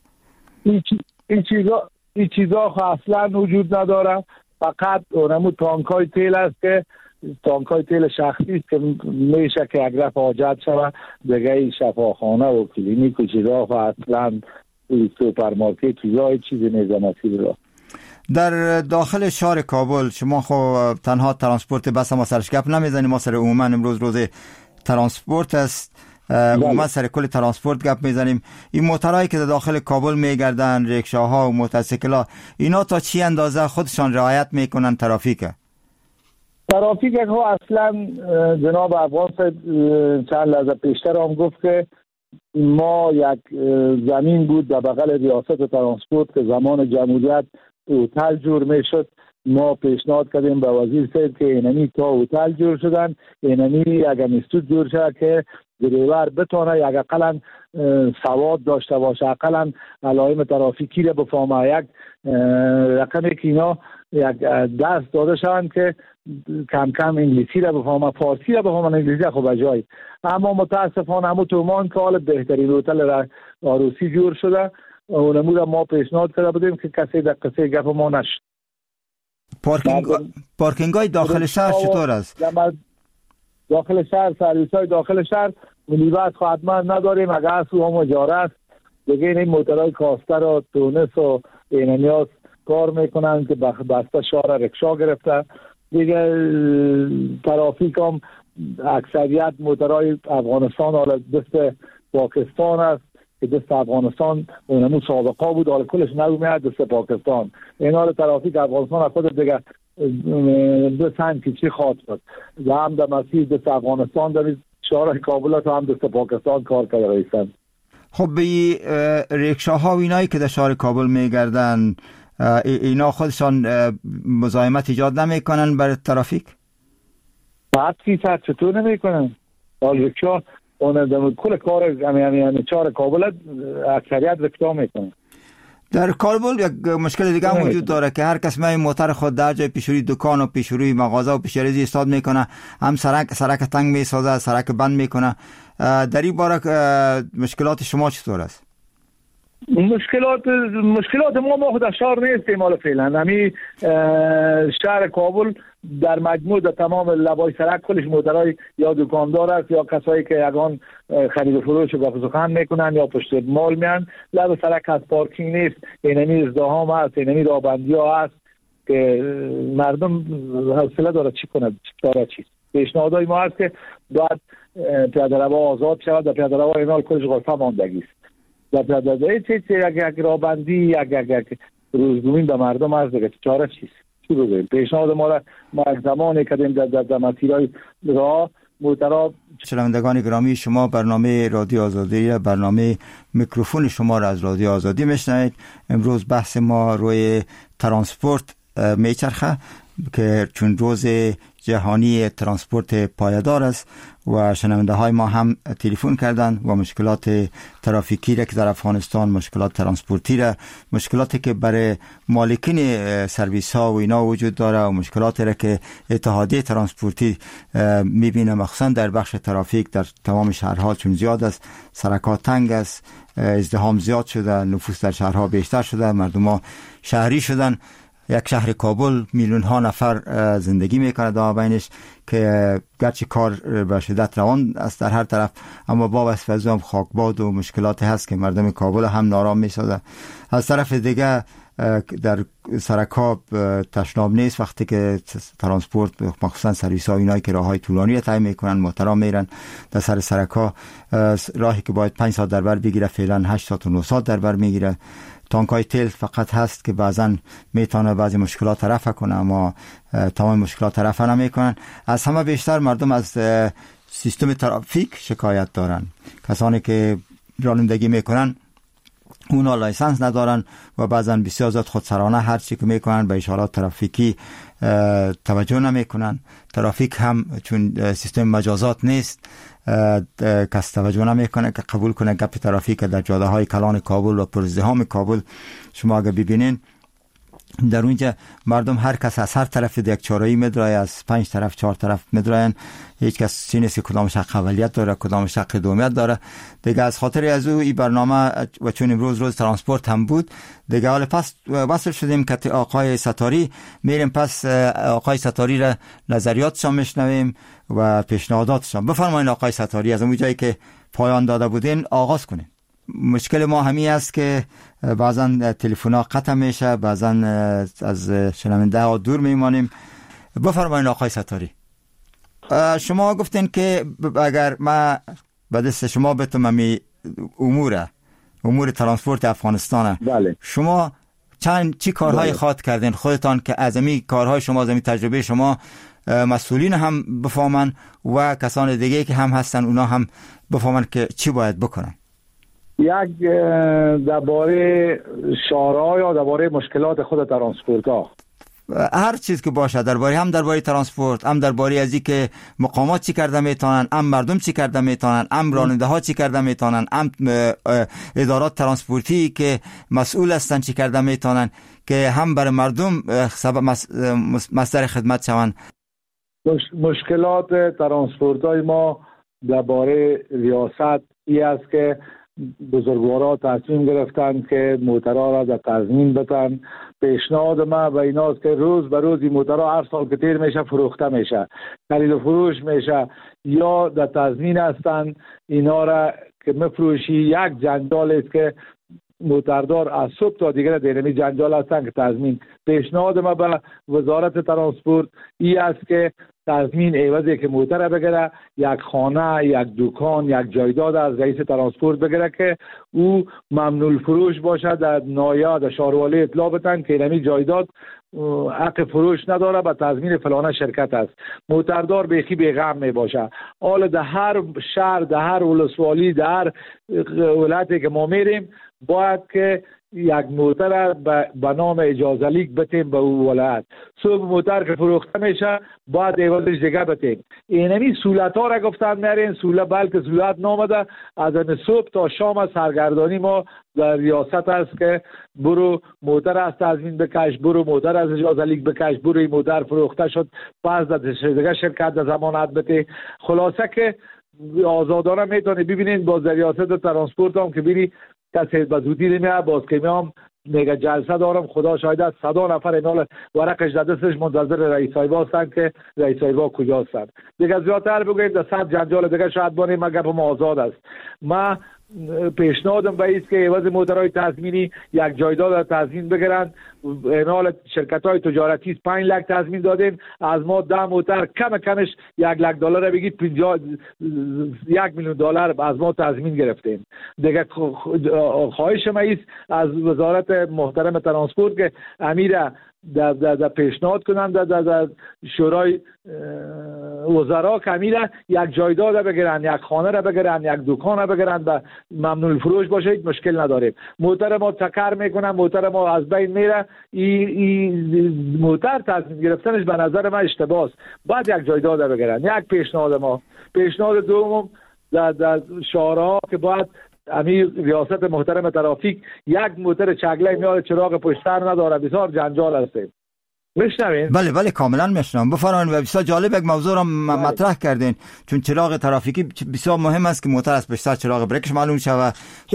این چیزا اصلا وجود نداره. فقط اونمو تانکای تیل است که تانکای تیل شخصی است که میشه که اگر حاجت شود دیگه شفاخانه و کلینیک و چیزا اصلا سوپرمارکت چیزا چیزی نیست مسیر را. در داخل شهر کابل شما خب تنها ترانسپورت بس ما سرش گپ نمیزنیم، ما سر عموما امروز روز ترانسپورت است، عموما سر کل ترانسپورت گپ میزنیم. این موترهایی که در داخل کابل میگردن، ریکشاها و موتورسیکل‌ها، اینا تا چی اندازه خودشان رعایت میکنن ترافیک ها؟ اصلا جناب افغان چند لحظه پیشتر هم گفت که ما یک زمین بود در بغل ریاست ترانسپورت که زمان جمهوریت هتل جور میشد. ما پیشنهاد کردیم به وزیر صاحب که اینمی تا هتل جور شدن اینمی یک انستیتوت جور شد که دریور بتونه یک اقلا سواد داشته باشه، اقلا علائم ترافیکی را بفهمه، یک رقمی که اینا یک دست داده شوند که کم کم انگلیسی را بفهمه، فارسی را بفهمه، انگلیسی خب جای. اما متاسفانه همون تومان که حال بهترین هتل عروسی جور شده اونمو را ما پیشنهاد کرده بودیم که کسی در قصه گپ ما نشد. پارکینگ های داخل شهر چطور است؟ داخل شهر سرویس های داخل شهر ملیبت حتما نداریم، اگر از او هم اجاره است دیگه این موترهای کاستر و تونس و اینمیاس کار میکنن که بسته شهر رکشا گرفته دیگه. ترافیک هم اکثریت موترهای افغانستان حالا دست پاکستان است که دست افغانستان اونمون سابقا بود، حالا کلش نرومیاد دست پاکستان. این حال ترافیک افغانستان خود دیگه دو سنگ کچی خواهد شد و هم در مسیر دست افغانستان در شهر کابل هم دست پاکستان کار کرده رئیسن. خب به ریکشاها و اینایی که در شهر کابل میگردن اینا خودشان مزاحمت ایجاد نمیکنن برای ترافیک؟ چطور نمیکنن؟ ریکشا اون کل کار یعنی چهار کابل اکثریت رکشا میکنن. در کابل یک مشکل دیگه هم وجود داره که هر کس می موتر خود در جای پیشروی دکان و پیشروی مغازه و پیشریزی ایستاد میکنه، هم سرک تنگ میسازه، سرک بند میکنه. در این باره مشکلات شما چطور است؟ مشکلات ما خود شهر نیستیم حالا فعلا. همین شهر کابل در مجموع در تمام لبای سرک کلش موترهای یا دکاندار است یا کسایی که یگان خرید و فروش و سخن میکنن یا پشت مال میان. لب سرک از پارکینگ نیست، اینمی ازدحام هست، اینمی رابندی ها هست که مردم حوصله داره چی کنه چی. پیشنهادهای ما هست که باید پیاده رو آزاد شود، در پیاده رو اینا کلش غرفه ماندگی است. در پیاده یک رابندی یک روزگوین به مردم هست دیگه چاره چیست؟ چی بگویم؟ پیشنهاد ما یک زمانی کردیم در مسیرهای راه موترها. شنوندگان گرامی، شما برنامه رادیو آزادی، برنامه میکروفون شما را از رادیو آزادی میشنوید. امروز بحث ما روی ترانسپورت میچرخه که چون روز جهانی ترانسپورت پایدار است و شنونده های ما هم تلفن کردند و مشکلات ترافیکی را که در افغانستان، مشکلات ترانسپورتی را، مشکلاتی که برای مالکین سرویس ها و اینا وجود داره و مشکلاتی را که اتحادیه ترانسپورتی میبینه مخصوصا در بخش ترافیک در تمام شهرها چون زیاد است، سرکات تنگ است، ازدحام زیاد شده، نفوس در شهرها بیشتر شده، مردم ها شهری شدن. یک شهر کابل میلیون ها نفر زندگی میکنه در بینش که گرچه کار به شدت روان است در هر طرف، اما با واسه هم خاکباد و مشکلات هست که مردم کابل هم نارام میسازه. از طرف دیگه در سرکاب تشناب نیست وقتی که ترانسپورت مخصوصا سرویس ها اینایی که راههای طولانی طی میکنن محترم میرن در سر سرکا، راهی که باید 5 ساعت در بر بگیره فعلا 8 تا 9 ساعت در بر میگیره. تانکای تیل فقط هست که بعضا میتونه بعضی مشکلات رفع کنه اما تمام مشکلات رفع نمیکنن. از همه بیشتر مردم از سیستم ترافیک شکایت دارن. کسانی که رانندگی میکنن اونا لایسنس ندارن و بعضا بسیار زیاد خودسرانه هر چی که میکنن به اشارات ترافیکی توجه نمیکنن. ترافیک هم چون سیستم مجازات نیست کس توجه نمیکنه که قبول کنه گپ ترافیک در جاده های کلان کابل و پرازدحام کابل. شما اگه ببینین در اونجا مردم هر کس از هر طرف یک چهارراه میدرای، از 5 طرف 4 طرف میدراین، هیچ کس چی نیست که کدامش حق اولیت داره کدامش حق دومیت داره دیگه. از خاطر از او این برنامه و چون امروز روز ترانسپورت هم بود دیگه حالا پس وصل شدیم که آقای ستاری میریم پس آقای ستاری را نظریاتشان میشنویم و پیشنهاداتشان. بفرمایید آقای ستاری، از اون جایی که پایان داده بودین آغاز کنین. مشکل ما همین است که بعضا تلفن‌ها قطع میشه، بعضا از شنونده ها دور میمانیم. بفرمایید آقای ستاری. شما گفتین که اگر ما به دست شما بتونم امور ترانسپورت افغانستان، بله. شما چی کارهای خواهد کردین خودتان که از این کارهای شما، از این تجربه شما مسئولین هم بفهمن و کسان دیگه که هم هستن اونا هم بفهمن که چی باید بکنن؟ یک درباره شارع یا درباره مشکلات خود ترانسپورت ها، هر چیز که باشه، درباره ترانسپورت، هم درباره ازی که مقامات چی کرده میتونن، هم مردم چی کرده میتونن، هم راننده ها چی کرده میتونن، هم ادارات ترانسپورتی که مسئول هستن چی کرده میتونن که هم برای مردم سبب مصدر خدمت شون. مشکلات ترانسپورت های ما درباره ریاست ای است که بزرگوارا تصمیم گرفتن که موترها را در تضمین بتن. پیشنهاد ما و ایناست که روز به روز این موترها هر سال که تیر میشه فروخته میشه، خرید و فروش میشه یا در تضمین هستن. اینا را که مفروشی یک جنجال است که موتردار از صبح تا دیگر دینمی جنجال هستن که تضمین. پیشنهاد ما به وزارت ترانسپورت ای است که تضمین عوضی که موتر بگیره، یک خانه، یک دکان، یک جایداد از رئیس ترانسپورت بگیره که او ممنوع الفروش باشه، در نایه در شاروالی اطلاع بدن که اینمی جایداد حق فروش نداره، به تضمین فلانه شرکت است. موتردار بیخی بیغم می باشه. حالا در هر شهر، در هر ولسوالی، در هر ولایتی که ما میریم باید که یک موتر به نام اجازه لیک بتیم به او ولایت. صبح موتر که فروخته میشه باید عوضش دیگه بتیم. اینمی سهولت ها را گفتن نرین سهولت، بلکه سهولت نامده. از صبح تا شام سرگردانی ما در ریاست است که برو موتر از تضمین بکش، برو موتر از اجازه لیک بکش، برو این موتر فروخته شد پس در دیگه شرکت در ضمانت بده. خلاصه که آزادانه میتونی ببینید باز در ریاست ترانسپورت هم که بری کسی به زودی نمیاد، باز که میام میگه جلسه دارم، خدا شاهد است 100 نفر اینال ورقش در دستش منتظر رئیس صاحبا هستن که رئیس صاحبا کجا هستن. دیگه زیادتر بگویم در 100 جنجال دیگه شاید بانیم، مگه گپم آزاد است. ما پیشنهادم به است که عوض موترهای تضمینی یک جایداد تضمین بگیرن. اینال شرکت های تجارتی 5 لک تضمین دادیم، از ما 10 موتر کمش $1,00,000 بگید 1 میلیون دلار از ما تضمین گرفتیم. دیگه خواهش ما است از وزارت محترم ترانسپورت که امیره در پیشنهاد کنند در شورای وزرا که امیره یک جایداد بگیرن، یک خانه را بگیرن، یک دکان را بگیرن و ممنوع الفروش باشه، هیچ مشکل نداریم. موتر ما چکر میکنن، موتر ما از بین میره. این موتر تضمین گرفتنش به نظر من اشتباه است. بعد یک جایداد بگیرن. یک پیشنهاد ما. پیشنهاد دوم در شهرها که باید امیر ریاست محترم ترافیک یک موتر چگله میاد چراغ پشت سر نداره، بسیار جنجال است. میشنوین؟ بله کاملا میشنم. بفرمایید. و بسیار جالب یک موضوع را مطرح کردین، چون چراغ ترافیکی بسیار مهم است که موتر از پشت چراغ بریکش معلوم شود.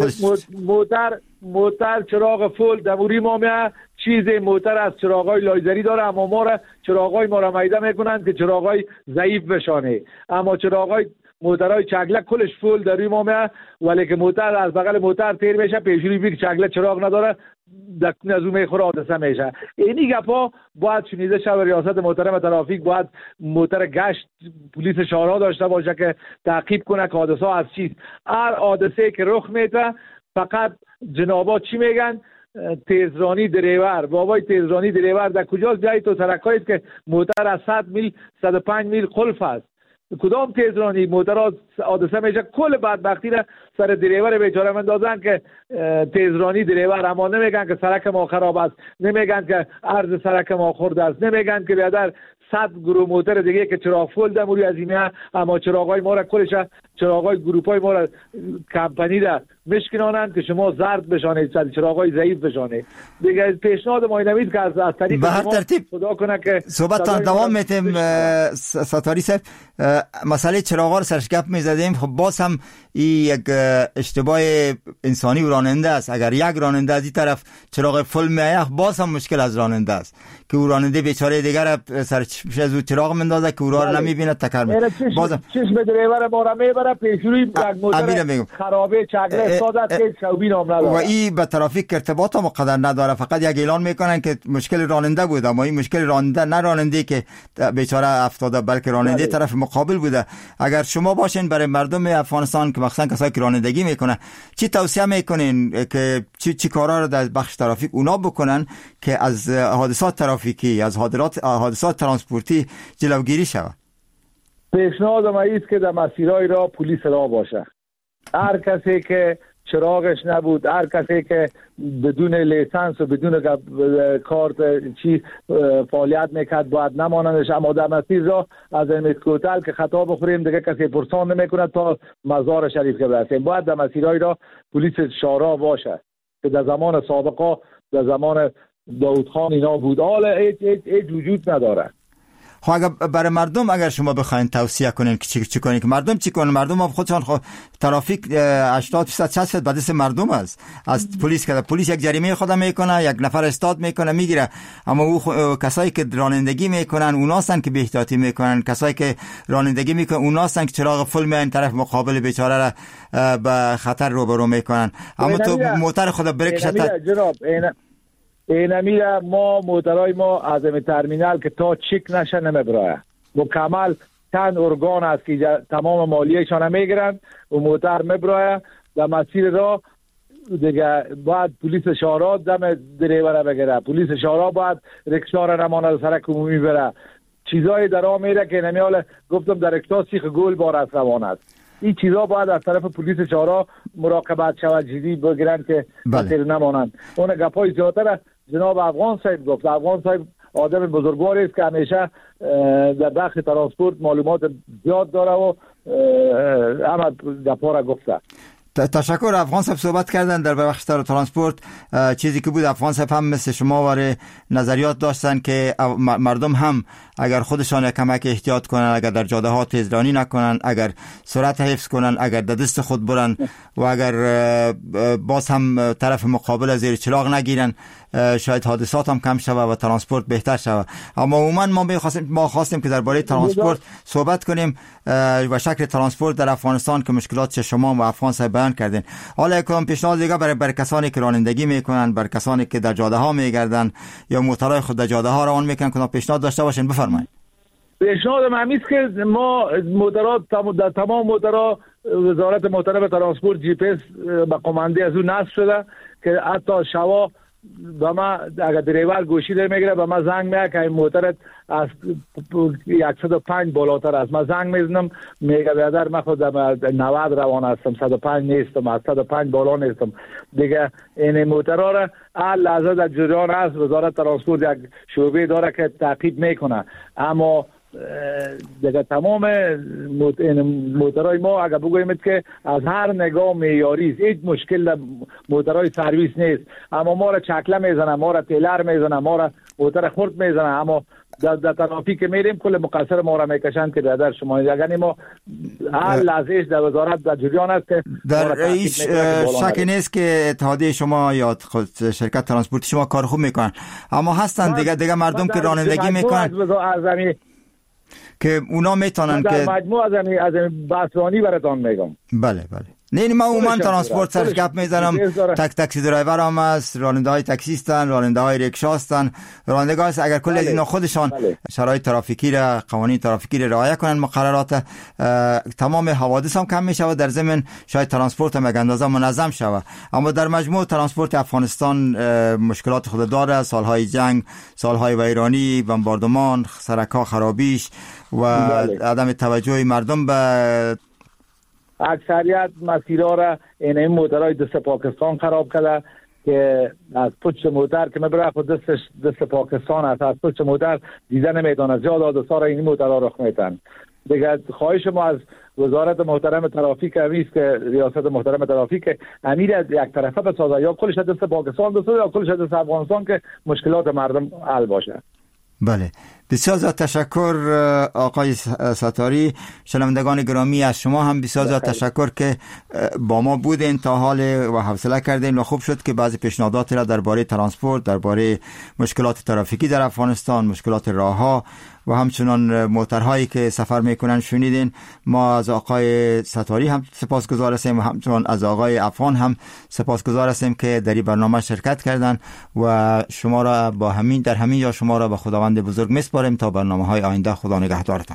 موتر چراغ فول دموری ما چیز موتر از چراغای لایزری داره، اما ما را چراغای ما را میده میکنن که چراغای ضعیف بشانه، اما چراغای موترهای چگله کلش فول در روی ما میاد، ولی که موتر از بغل موتر تیر میشه پیشوری بی که چگله چراغ نداره دکتون از اون میخوره حادثه میشه. اینی گپا باید شنیده شود. ریاست محترم ترافیک باید موتر گشت پلیس شهرها داشته باشه که تعقیب کنه که حادثه از چیست. هر حادثه که رخ میده فقط جنابا چی میگن؟ تیزرانی دریور. بابای تیزرانی دریور در کجاست؟ بیایی تو سرکایید که موتر از 100 میل 105 میل خلف است. کدام تیزرانی؟ موتر حادثه میشه کل بدبختی را سر دریور بیچاره مندازن که تیزرانی دریور. اما نمیگن که سرک ما خراب است، نمیگن که عرض سرک ما خورده است، نمیگن که بیادر 100 گروه موتر دیگه که چراغ فول دموری از اینه، اما چراغای ما را کلش چراغای گروپای ما را کمپانی را مشکنانند که شما زرد بشانید، چراغای ضعیف بشانید. دیگه پیشنهاد ما اینمید که از طریق به هر ترتیب خدا کنه که صحبتتان دوام میتیم. ستاری صاحب مسئله چراغا رو سرش گپ میزدیم. خب باز هم این یک اشتباه انسانی و راننده است. اگر یک راننده از این طرف چراغ فل میایه باز هم مشکل از راننده است که او راننده بیچاره دیگر سر از او چراغ مندازه که او را نمیبینه تکر میکنه. بازم چشم دریور ما را میبره پیشوری یک موتر خرابه چگله سادت که شوبی نام نداره و این به ترافیک ارتباط هم قدر نداره. فقط یک اعلان میکنن که مشکل راننده بود، اما این مشکل راننده نه راننده که بیچاره افتاده بلکه راننده طرف مقابل بوده. اگر شما باشین برای مردم افغانستان که مخصوصا کسایی که رانندگی میکنن چی توصیه میکنین که چی کارا رو در بخش ترافیک اونا بکنن که از حادثات ترافیکی، از حادثات ترانسپورتی جلوگیری شود؟ پیشنهاد ما است که در مسیرهای را پلیس را باشه. هر کسی که چراغش نبود، هر کسی که بدون لیسانس و بدون کارت چی فعالیت میکرد باید نمانندش. اما در مسیر را از این کوتل که خطا بخوریم دیگه کسی پرسان نمیکنه تا مزار شریف که برسیم. باید در مسیرهای را پلیس شارع باشه که در زمان سابقا در زمان داود خان اینا بود. حالا هیچ وجود نداره. خب اگر برای مردم اگر شما بخواید توصیه کنین که چی کنین که مردم چی کنن؟ مردم خودشان ترافیک 80% 60% به دست مردم است. از پلیس که پلیس یک جریمه خود میکنه، یک نفر استاد میکنه میگیره، اما او کسایی که رانندگی میکنن اوناستن که بی‌احتیاطی میکنن. کسایی که رانندگی میکنن اوناستن که چراغ فل میان طرف مقابل بیچاره را به خطر روبرو میکنن. اما تو موتر خود بریکش جناب این میره ما موترهای ما از این ترمینال که تا چک نشه نمیبرایه. مکمل چند ارگان است که تمام مالیهشان میگیرن و موتر میبرایه در مسیر را دیگه. باید پلیس شهرها دم دریور بگیره، پلیس شهرها باید رکشا را نمانه سرک عمومی بره. چیزایی در آن میره که نمیاله گفتم در رکشا سیخ گل بار از روان است. این چیزا باید از طرف پلیس شهرها مراقبت شود، جدی بگیرن که مسیر نمانند. اون گپای زیادتر جناب افغان صاحب گفت. افغان صاحب آدم بزرگواری است که همیشه در بخش ترانسپورت معلومات زیاد داره و همه گپا را گفته. تشکر. افغان صاحب صحبت کردن در بخش ترانسپورت. چیزی که بود افغان صاحب هم مثل شما واره نظریات داشتن که مردم هم اگر خودشان کمک احتیاط کنن، اگر در جاده ها تیزرانی نکنن، اگر سرعت حفظ کنن، اگر در دست خود برن و اگر باز هم طرف مقابل از زیر چراغ نگیرن، شاید حادثات هم کم شود و ترانسپورت بهتر شود. اما عموما ما خواستیم که درباره ترانسپورت صحبت کنیم و شکل ترانسپورت در افغانستان که مشکلات شما و افغان صاحب بیان کردین. حالا یک پیشنهاد دیگه برای کسانی که رانندگی میکنن، برای کسانی که در جاده ها میگردن یا موترهای خود در جاده ها روان میکنن که پیشنهاد داشته باشین. بفرمایید. پیشنهاد من است که ما موترات در تمام موترها وزارت محترم ترانسپورت جی پی اس با قماندی از اون نصب شده که حتی شوا با ما اگر دریور گوشی در میگیره به ما زنگ میگه که این موترت از 105 بالاتر است. ما زنگ میزنم میگه بیادر من خود 90 روان هستم، 105 نیستم، از 105 بالا نیستم. دیگه این موترها را هر لحظه در جریان است. وزارت ترانسپورت یک شعبه داره که تعقیب میکنه. اما دیگه تمام موترهای ما اگر بگوییم که از هر نگاه معیاری است، هیچ مشکل در موترهای سرویس نیست. اما ما را چکله میزنن، ما را تیلر میزنن، ما را موتر خرد میزنه، اما در ترافیک میریم کل مقصر ما را میکشند که در شما یعنی ما هر لحظهش در وزارت در جریان است که در هیچ شکی نیست که اتحادیه شما یا خود شرکت ترانسپورت شما کار خوب میکنن، اما هستن دیگه مردم که رانندگی میکنن که اونا میتونن که مجموع از بسرانی براتون میگم. بله نه من عموما ترانسپورت سرش گپ میزنم، تاکسی درایور هم است، راننده های تاکسی هستن، راننده های ریکشا هستن، رانندگان است. اگر کل از اینا خودشان شرایط ترافیکی را، قوانین ترافیکی را رعایت کنن، مقررات، تمام حوادث هم کم میشه و در ضمن شاید ترانسپورت هم یک اندازه منظم شود. اما در مجموع ترانسپورت افغانستان مشکلات خود داره، سالهای جنگ، سالهای ویرانی، بمباردمان، سرک‌ها خرابیش و عدم توجه مردم به اکثریت مسیرها را این موترهای دست پاکستان خراب کرده که از پشت موتر که مبره خود دست پاکستان است، از پشت موتر دیده نمیتونه، زیاد حادثه را این موترها رخ میتن. دیگه خواهش ما از وزارت محترم ترافیک است که ریاست محترم ترافیک امیر یک طرفه بسازه، یا کلش دست پاکستان بسازه یا کلش دست افغانستان که مشکلات مردم حل باشه. بله، بسیار زیاد تشکر آقای ستاری. شنوندگان گرامی از شما هم بسیار زیاد تشکر که با ما بودین تا حال و حوصله کردین و خوب شد که بعضی پیشنهادات را درباره ترانسپورت، درباره مشکلات ترافیکی در افغانستان، مشکلات راهها و همچنان موترهایی که سفر میکنن شنیدین. ما از آقای ستاری هم سپاسگزار هستیم و همچنان از آقای عفان هم سپاسگزار هستیم که در این برنامه شرکت کردن و شما را با همین در همین یا شما را به خداوند بزرگ میسپاریم تا برنامه‌های آینده. خدا نگهدارتان.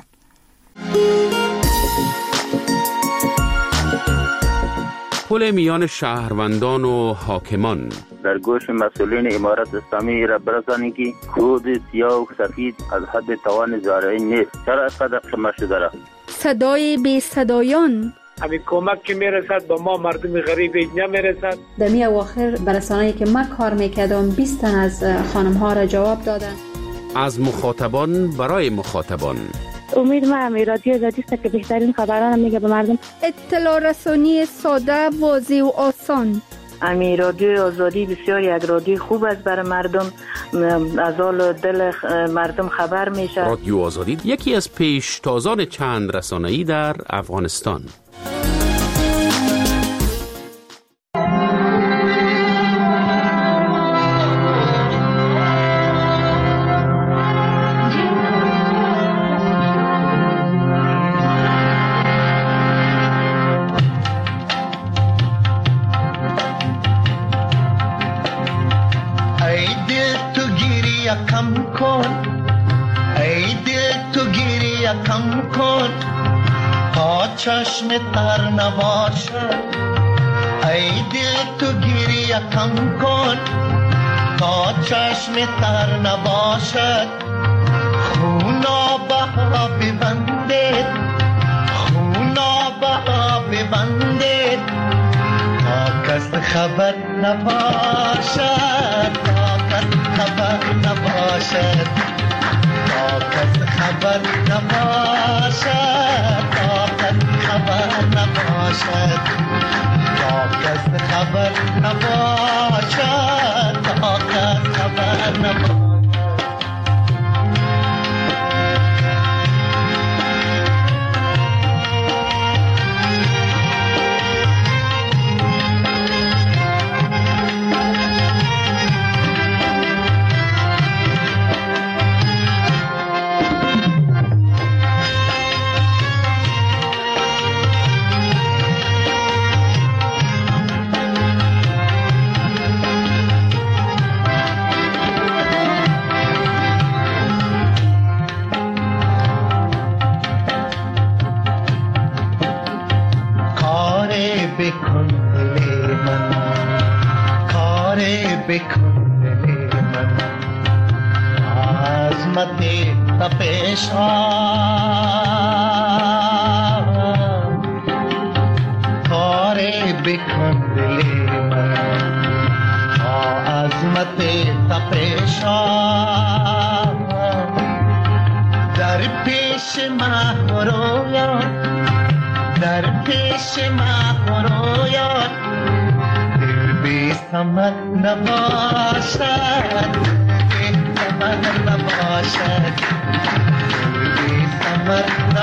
پل میان شهروندان و حاکمان. در گوش مسئولین امارت اسلامی را برسانید که کود سیاه و سفید از حد توان زارعی نیست. چرا اینقدر شما شده را؟ صدای بی صدایان. همین کمک که میرسد به ما مردم غریب نمیرسد. در می اواخر برسانه‌ای که من کار میکردم 20 تن از خانم ها را جواب دادن. از مخاطبان برای مخاطبان. امید ما رادیو آزادی است که بهترین خبران میگه به مردم. اطلاع رسانی ساده، واضح و آسان. رادیو آزادی بسیار یک رادیو خوب است برای مردم، از حال دل مردم خبر میشه. رادیو آزادی یکی از پیشتازان چند رسانه‌ای در افغانستان. چشم تر نباشد ای دل تو گریه کم کن تا چشم تر نباشد خونا بها ببندید خونا بها ببندید تا کس خبر نباشد تا کس خبر نباشد تا کس خبر نباشد خبر نباشد تا کس خبر نباشد تا کس خبر نباشد. خبر نباشد بی ثمر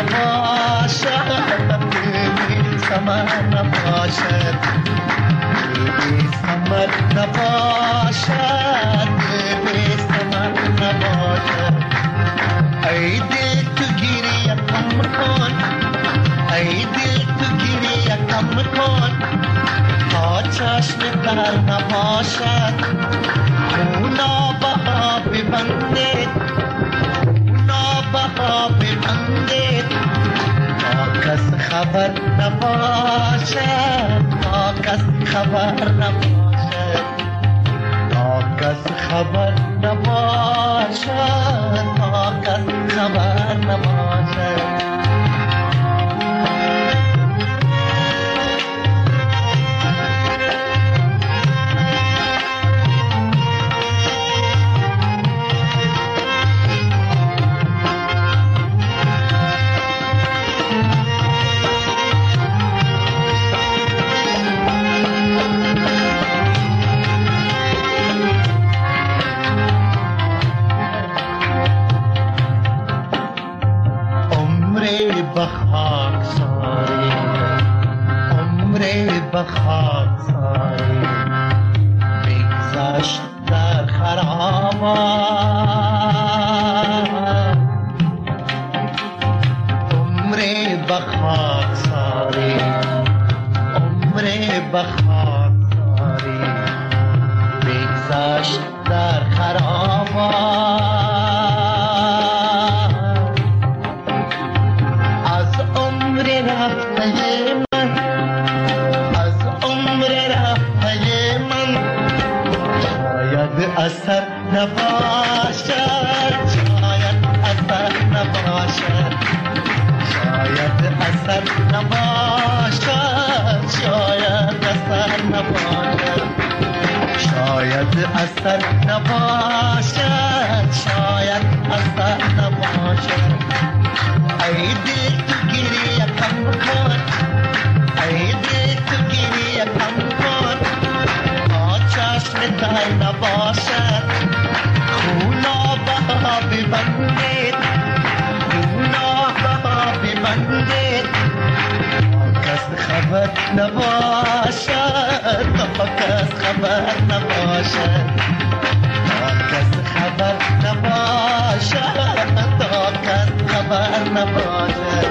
نباشد بی ثمر نباشد بی ثمر نباشد بی ثمر نباشد ای دل تو گیری کم کن ای دل تو گیری کم کن تا چشم در نباشد خونا بها ببندید خونا بها ببندید تا کس خبر نباشد تا کس خبر نباشد تا کس خبر نباشد تا کس خبر نباشد بخاک ساری بگذشت در خرابات عمر بخاک ساری عمر بخاک ساری بگذشت در خرابات از عمر رفته اثر نباشد شاید اثر نباشد شاید اثر نباشد شاید اثر نباشد شاید اثر نباشد شاید اثر نباشد ای دل تو گیری کم کن ای دل تو گیری کم کن چشم دل نباشد خونا بها ببندید خونا بها ببندید کس خبر نباشد تا کس خبر نباشد تا کس خبر نباشد تا کس خبر نباشد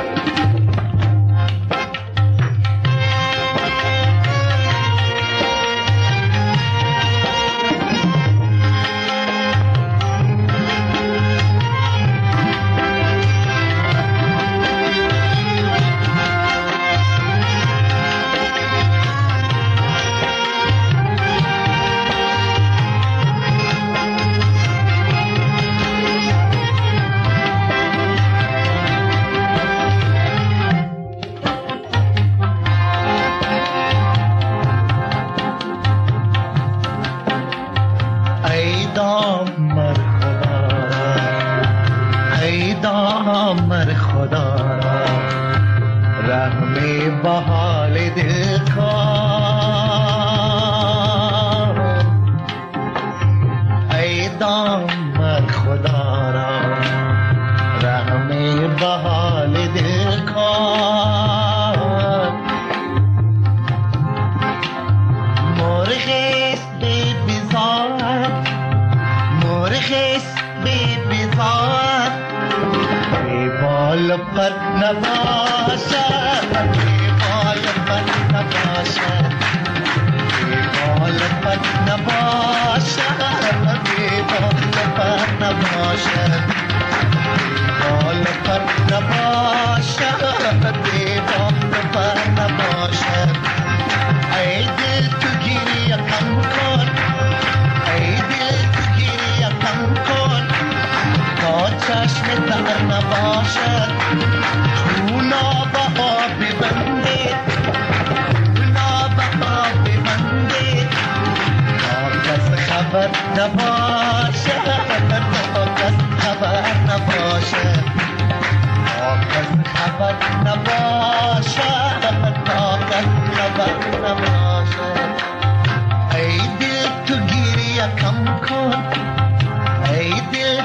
ای دل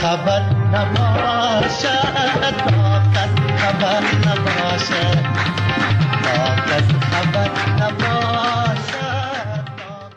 خبر نباشد، تا کس خبر نباشد.